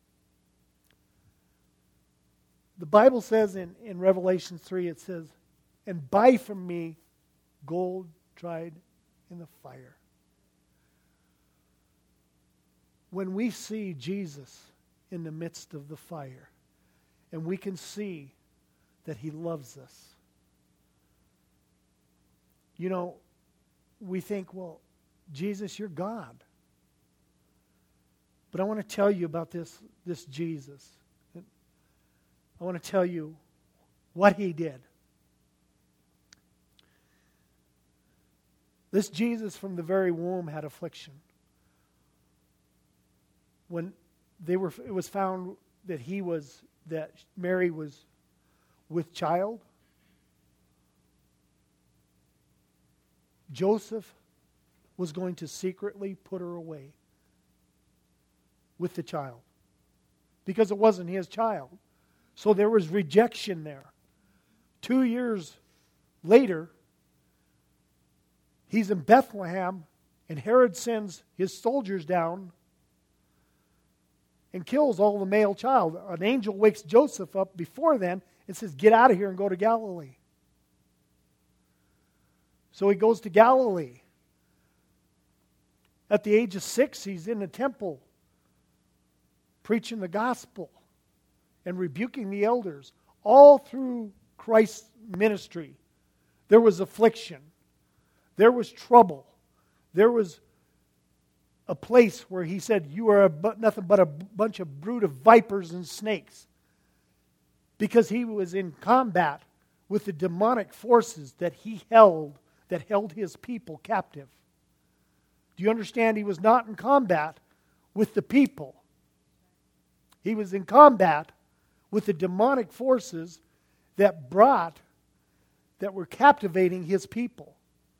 The Bible says in Revelation 3, it says, and buy from me gold tried in the fire. When we see Jesus in the midst of the fire. And we can see that He loves us. You know, we think, well, Jesus, you're God. But I want to tell you about this Jesus. I want to tell you what He did. This Jesus from the very womb had affliction. When it was found that Mary was with child, Joseph was going to secretly put her away with the child because it wasn't his child. So there was rejection there. 2 years later, he's in Bethlehem, and Herod sends his soldiers down and kills all the male child. An angel wakes Joseph up before then and says, get out of here and go to Galilee. So he goes to Galilee. At the age of 6, he's in the temple preaching the gospel and rebuking the elders. All through Christ's ministry, there was affliction. There was trouble. There was a place where he said, you are nothing but a bunch of brood of vipers and snakes. Because he was in combat with the demonic forces that held his people captive. Do you understand? He was not in combat with the people. He was in combat with the demonic forces that were captivating his people.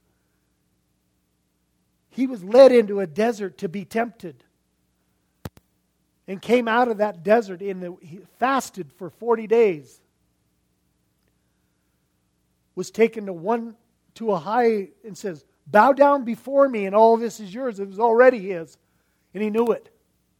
He was led into a desert to be tempted. And came out of that desert he fasted for 40 days. Was taken to a high and says, bow down before me and all this is yours. It was already his. And he knew it.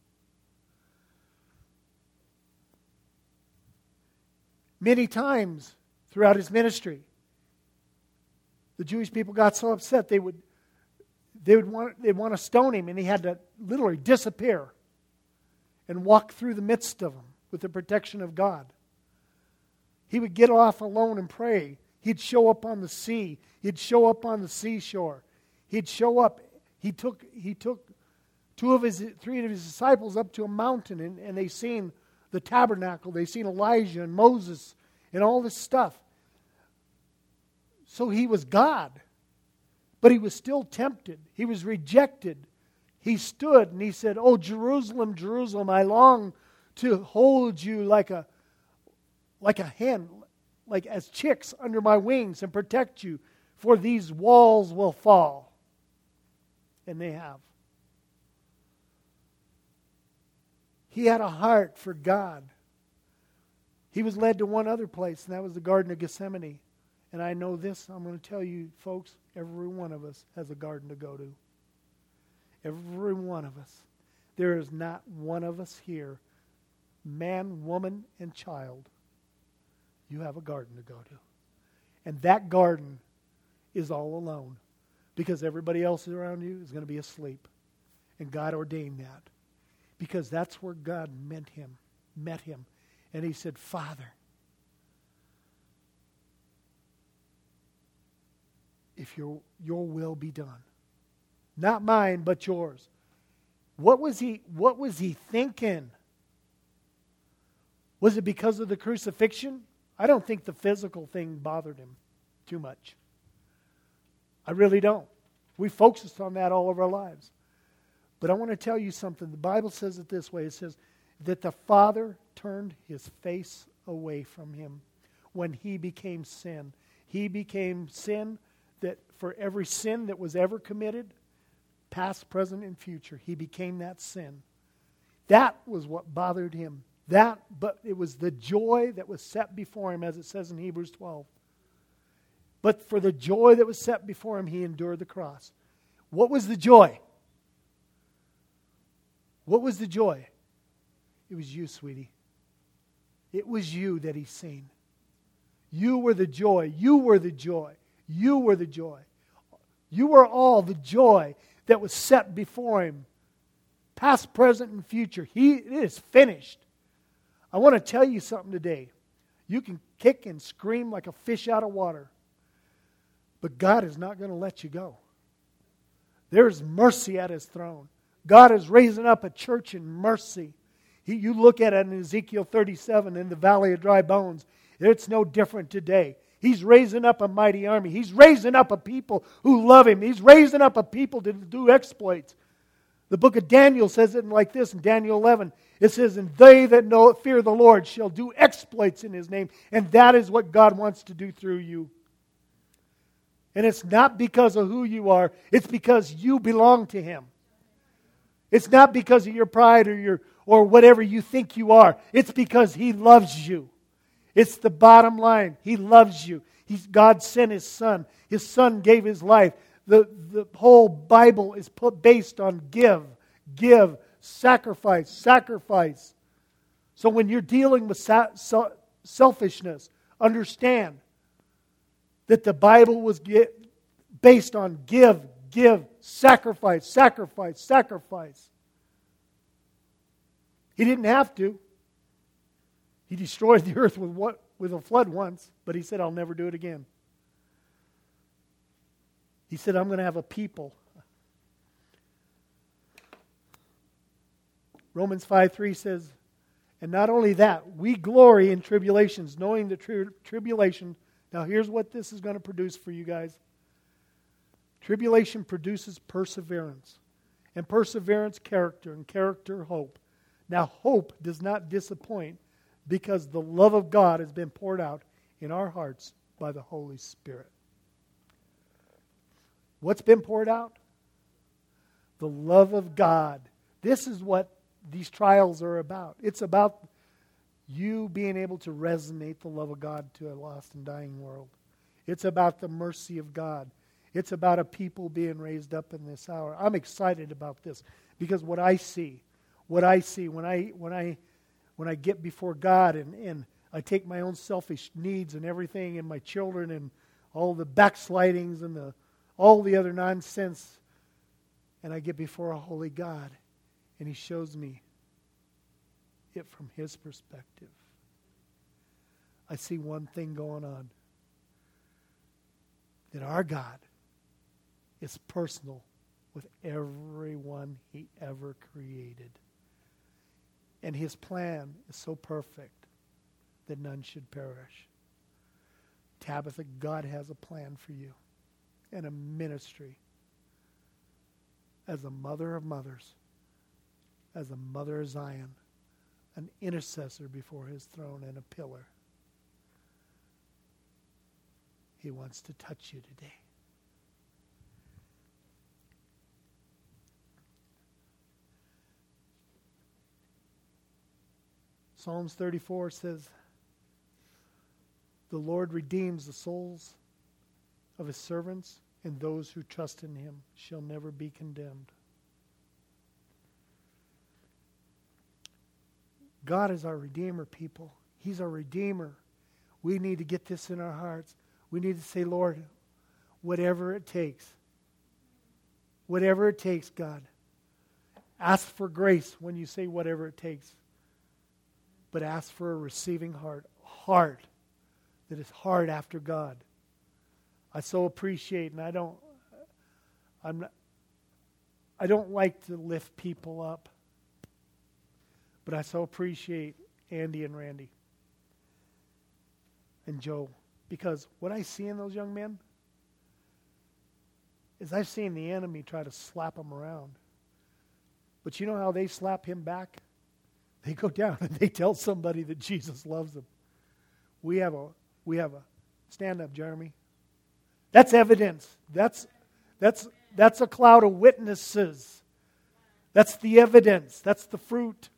Many times throughout his ministry, the Jewish people got so upset they'd want to stone him, and he had to literally disappear and walk through the midst of them with the protection of God. He would get off alone and pray. He'd show up on the sea. He'd show up on the seashore. He'd show up. He took three of his disciples up to a mountain, and they seen the tabernacle. They seen Elijah and Moses and all this stuff. So he was God. But he was still tempted. He was rejected. He stood and he said, oh, Jerusalem, Jerusalem, I long to hold you like a hen, like as chicks under my wings, and protect you, for these walls will fall. And they have. He had a heart for God. He was led to one other place, and that was the Garden of Gethsemane. And I know this, I'm going to tell you, folks, every one of us has a garden to go to. Every one of us. There is not one of us here, man, woman, and child. You have a garden to go to. And that garden is all alone. Because everybody else around you is going to be asleep. And God ordained that. Because that's where God met him. And he said, Father, if your will be done. Not mine, but yours. What was he thinking? Was it because of the crucifixion? I don't think the physical thing bothered him too much. I really don't. We focused on that all of our lives. But I want to tell you something. The Bible says it this way. It says that the Father turned his face away from him when he became sin. He became sin that for every sin that was ever committed, past, present, and future, he became that sin. That was what bothered him. But it was the joy that was set before him, as it says in Hebrews 12. But for the joy that was set before him, he endured the cross. What was the joy? What was the joy? It was you, sweetie. It was you that he's seen. You were the joy. You were the joy. You were the joy. You were all the joy that was set before him, past, present, and future. It is finished. I want to tell you something today. You can kick and scream like a fish out of water, but God is not going to let you go. There is mercy at His throne. God is raising up a church in mercy. You look at it in Ezekiel 37 in the valley of dry bones. It's no different today. He's raising up a mighty army. He's raising up a people who love Him. He's raising up a people to do exploits. The book of Daniel says it like this in Daniel 11. It says, and they that fear the Lord shall do exploits in His name. And that is what God wants to do through you. And it's not because of who you are. It's because you belong to Him. It's not because of your pride or whatever you think you are. It's because He loves you. It's the bottom line. He loves you. God sent His Son. His Son gave His life. The whole Bible is based on give, sacrifice. So when you're dealing with selfishness, understand that the Bible was based on give, sacrifice. He didn't have to. He destroyed the earth with a flood once, but He said, I'll never do it again. He said, I'm going to have a people. Romans 5:3 says, and not only that, we glory in tribulations, knowing that tribulation, now here's what this is going to produce for you guys. Tribulation produces perseverance, and perseverance character, and character hope. Now hope does not disappoint, because the love of God has been poured out in our hearts by the Holy Spirit. What's been poured out? The love of God. This is what these trials are about. It's about you being able to resonate the love of God to a lost and dying world. It's about the mercy of God. It's about a people being raised up in this hour. I'm excited about this because what I see when I get before God and I take my own selfish needs and everything and my children and all the backslidings and all the other nonsense, and I get before a holy God and He shows me it from His perspective. I see one thing going on. That our God is personal with everyone He ever created. And His plan is so perfect that none should perish. Tabitha, God has a plan for you and a ministry as a mother of mothers, as a mother of Zion, an intercessor before His throne and a pillar. He wants to touch you today. Psalms 34 says, the Lord redeems the souls of His servants, and those who trust in Him shall never be condemned. God is our Redeemer, people. He's our Redeemer. We need to get this in our hearts. We need to say, Lord, whatever it takes. Whatever it takes, God. Ask for grace when you say whatever it takes. But ask for a receiving heart. A heart that is hard after God. I so appreciate, and I don't like to lift people up. But I so appreciate Andy and Randy and Joe. Because what I see in those young men is I've seen the enemy try to slap them around. But you know how they slap him back? They go down and they tell somebody that Jesus loves them. We have a stand up, Jeremy. That's evidence. That's a cloud of witnesses. That's the evidence. That's the fruit.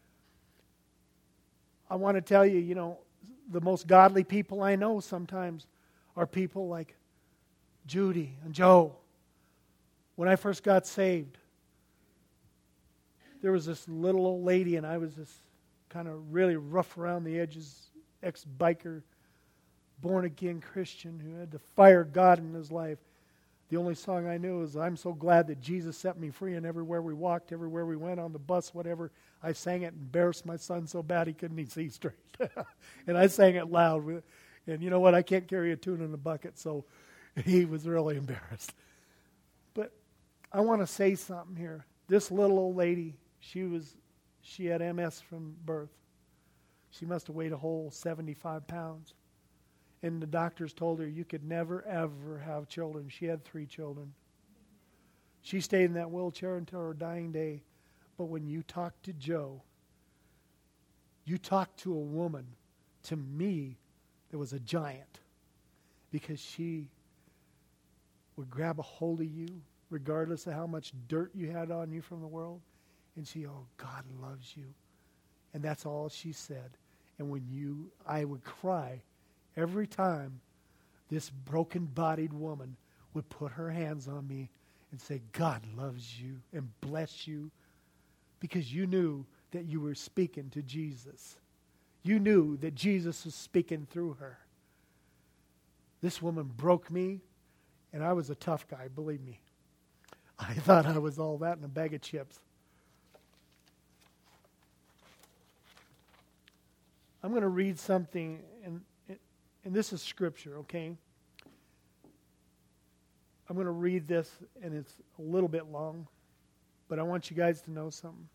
I want to tell you, the most godly people I know sometimes are people like Judy and Joe. When I first got saved, there was this little old lady, and I was this kind of really rough around the edges, ex-biker, born-again Christian who had the fire of God in his life. The only song I knew is I'm so glad that Jesus set me free, and everywhere we walked, everywhere we went, on the bus, whatever, I sang it and embarrassed my son so bad he couldn't even see straight. And I sang it loud. And you know what? I can't carry a tune in a bucket, so he was really embarrassed. But I want to say something here. This little old lady, she had MS from birth. She must have weighed a whole 75 pounds. And the doctors told her you could never, ever have children. She had 3 children. She stayed in that wheelchair until her dying day. But when you talk to Joe, you talk to a woman, to me, that was a giant. Because she would grab a hold of you, regardless of how much dirt you had on you from the world. And she, oh, God loves you. And that's all she said. And I would cry every time this broken-bodied woman would put her hands on me and say, God loves you and bless you, because you knew that you were speaking to Jesus. You knew that Jesus was speaking through her. This woman broke me, and I was a tough guy, believe me. I thought I was all that in a bag of chips. I'm going to read something, and this is scripture, okay? I'm going to read this, and it's a little bit long, but I want you guys to know something.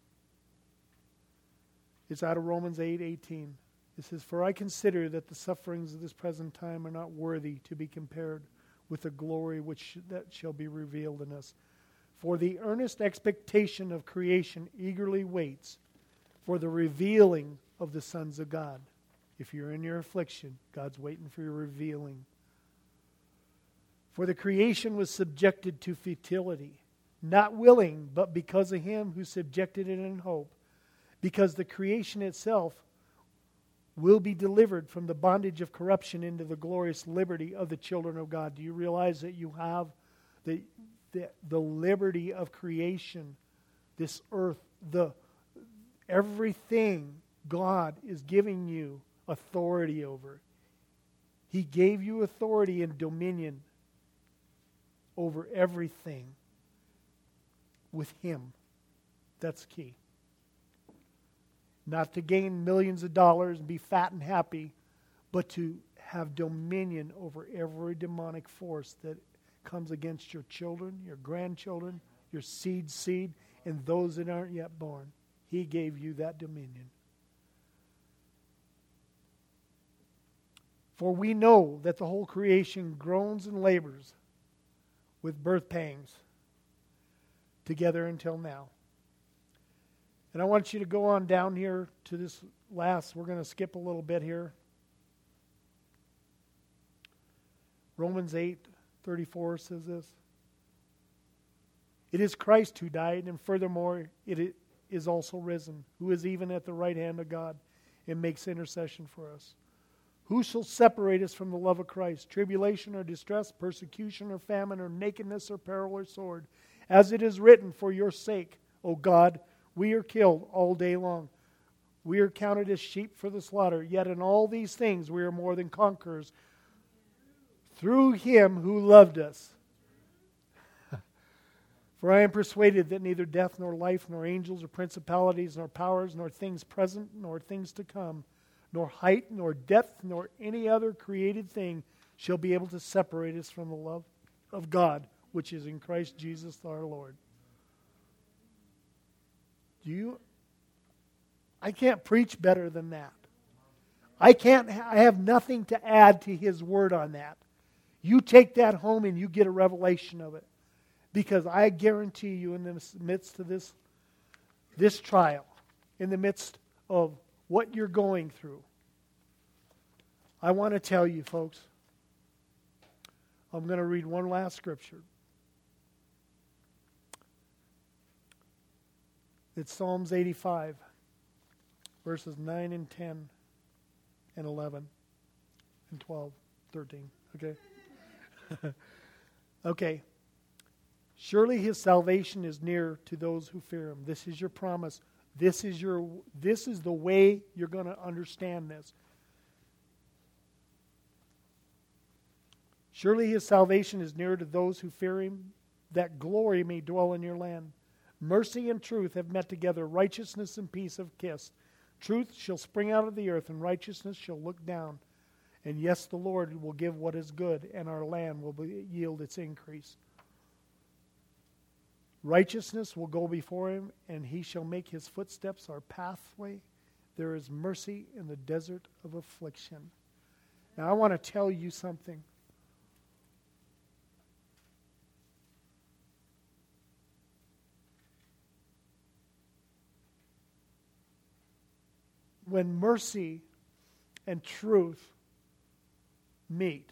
It's out of Romans 8:18. It says, for I consider that the sufferings of this present time are not worthy to be compared with the glory that shall be revealed in us. For the earnest expectation of creation eagerly waits for the revealing of the sons of God. If you're in your affliction, God's waiting for your revealing. For the creation was subjected to futility, not willing, but because of him who subjected it in hope. Because the creation itself will be delivered from the bondage of corruption into the glorious liberty of the children of God. Do you realize that you have the liberty of creation, this earth, everything God is giving you authority over. He gave you authority and dominion over everything with him. That's key. Not to gain millions of dollars and be fat and happy, but to have dominion over every demonic force that comes against your children, your grandchildren, your seed, and those that aren't yet born. He gave you that dominion. For we know that the whole creation groans and labors with birth pangs together until now. And I want you to go on down here to this last, we're going to skip a little bit here. Romans 8:34 says this. It is Christ who died, and furthermore, it is also risen, who is even at the right hand of God and makes intercession for us. Who shall separate us from the love of Christ? Tribulation or distress, persecution or famine or nakedness or peril or sword. As it is written, for your sake, O God, we are killed all day long. We are counted as sheep for the slaughter. Yet in all these things we are more than conquerors through him who loved us. For I am persuaded that neither death nor life, nor angels or principalities, nor powers, nor things present, nor things to come, nor height, nor depth, nor any other created thing shall be able to separate us from the love of God, which is in Christ Jesus our Lord. I can't preach better than that. I have nothing to add to his word on that. You take that home and you get a revelation of it. Because I guarantee you, in the midst of this trial, in the midst of what you're going through, I want to tell you, folks, I'm going to read one last scripture. It's Psalms 85, verses 9 and 10 and 11 and 12, 13. Okay? Okay. Surely his salvation is near to those who fear him. This is your promise. This is the way you're going to understand this. Surely his salvation is near to those who fear him, that glory may dwell in your land. Mercy and truth have met together. Righteousness and peace have kissed. Truth shall spring out of the earth, and righteousness shall look down. And yes, the Lord will give what is good, and our land will yield its increase. Righteousness will go before him, and he shall make his footsteps our pathway. There is mercy in the desert of affliction. Now, I want to tell you something. When mercy and truth meet,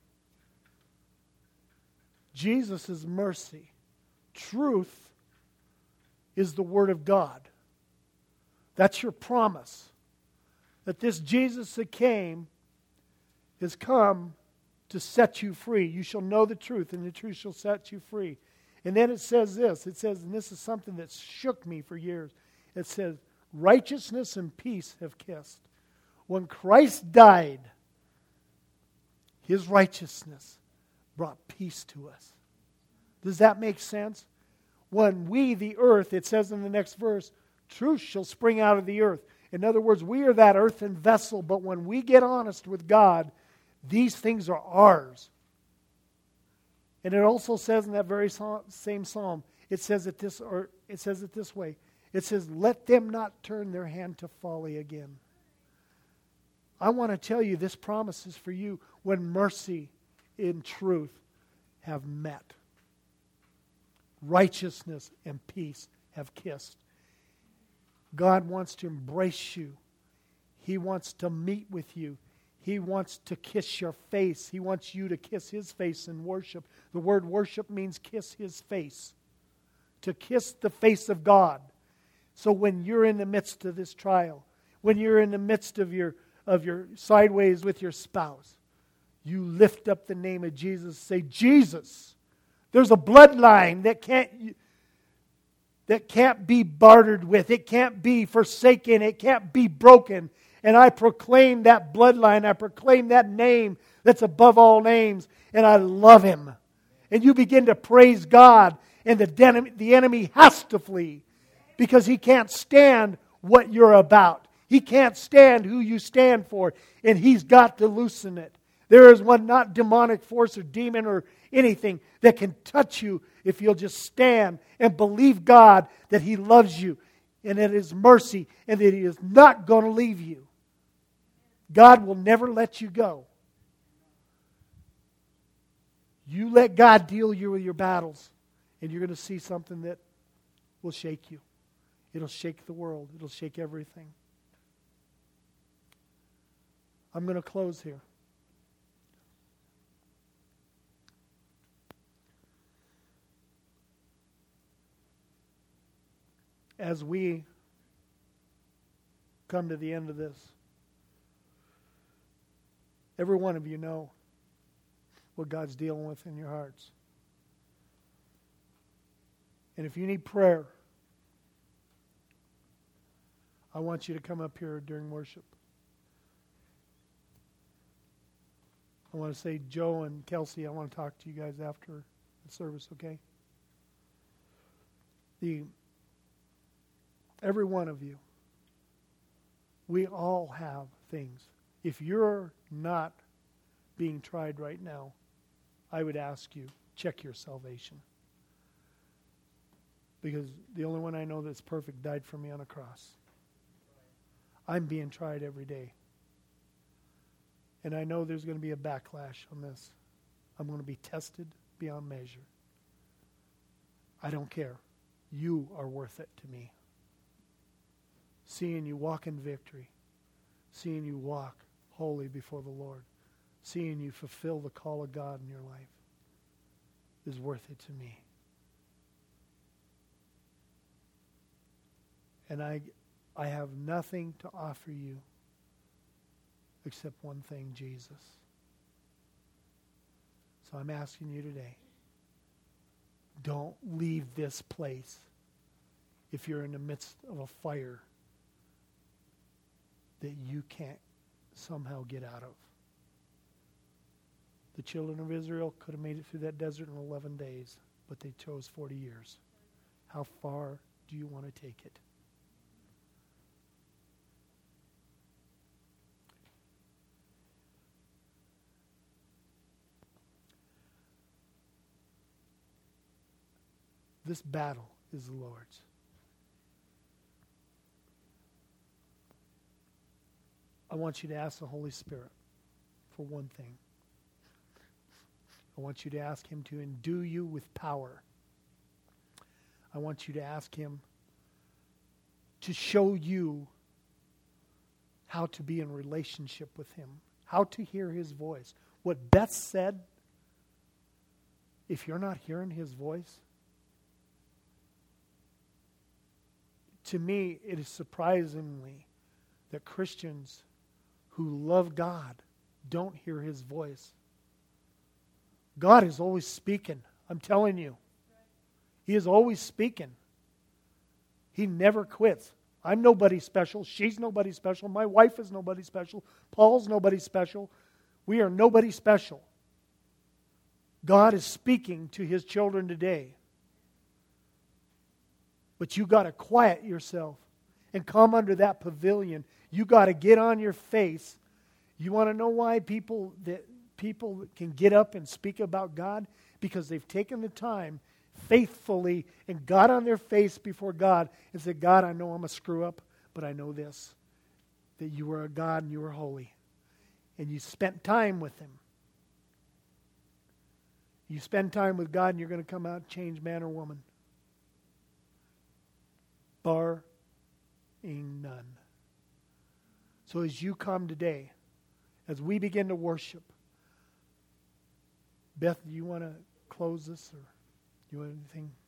Jesus is mercy. Truth is the Word of God. That's your promise. That this Jesus that came has come to set you free. You shall know the truth, and the truth shall set you free. And then it says this. It says, and this is something that shook me for years. It says, righteousness and peace have kissed. When Christ died, his righteousness brought peace to us. Does that make sense? When we, the earth, it says in the next verse, truth shall spring out of the earth. In other words, we are that earthen vessel, but when we get honest with God, these things are ours. And it also says in that very same psalm, it says it this way. It says, let them not turn their hand to folly again. I want to tell you, this promise is for you when mercy and truth have met. Righteousness and peace have kissed. God wants to embrace you. He wants to meet with you. He wants to kiss your face. He wants you to kiss his face in worship. The word worship means kiss his face. To kiss the face of God. So when you're in the midst of this trial, when you're in the midst of your sideways with your spouse, you lift up the name of Jesus. Say, Jesus, there's a bloodline that can't be bartered with. It can't be forsaken. It can't be broken. And I proclaim that bloodline. I proclaim that name that's above all names. And I love him. And you begin to praise God. And the enemy has to flee. Because he can't stand what you're about. He can't stand who you stand for. And he's got to loosen it. There is one not demonic force or demon or anything that can touch you if you'll just stand and believe God that he loves you and that his mercy and that he is not going to leave you. God will never let you go. You let God deal with your battles and you're going to see something that will shake you. It'll shake the world. It'll shake everything. I'm going to close here. As we come to the end of this, every one of you know what God's dealing with in your hearts. And if you need prayer, I want you to come up here during worship. I want to say, Joe and Kelsey, I want to talk to you guys after the service, okay? Every one of you, we all have things. If you're not being tried right now, I would ask you, check your salvation. Because the only one I know that's perfect died for me on a cross. I'm being tried every day. And I know there's going to be a backlash on this. I'm going to be tested beyond measure. I don't care. You are worth it to me. Seeing you walk in victory. Seeing you walk holy before the Lord. Seeing you fulfill the call of God in your life is worth it to me. And I have nothing to offer you except one thing, Jesus. So I'm asking you today, don't leave this place if you're in the midst of a fire that you can't somehow get out of. The children of Israel could have made it through that desert in 11 days, but they chose 40 years. How far do you want to take it? This battle is the Lord's. I want you to ask the Holy Spirit for one thing. I want you to ask Him to endue you with power. I want you to ask Him to show you how to be in relationship with Him, how to hear His voice. What Beth said, if you're not hearing His voice, to me, it is surprisingly that Christians who love God don't hear His voice. God is always speaking. I'm telling you. He is always speaking. He never quits. I'm nobody special. She's nobody special. My wife is nobody special. Paul's nobody special. We are nobody special. God is speaking to His children today. But you got to quiet yourself and come under that pavilion. You got to get on your face. You want to know why people can get up and speak about God? Because they've taken the time faithfully and got on their face before God and said, God, I know I'm a screw up, but I know this, that you are a God and you are holy. And you spent time with Him. You spend time with God and you're going to come out changed man or woman. Barring none. So as you come today, as we begin to worship, Beth, do you want to close this, or do you want anything?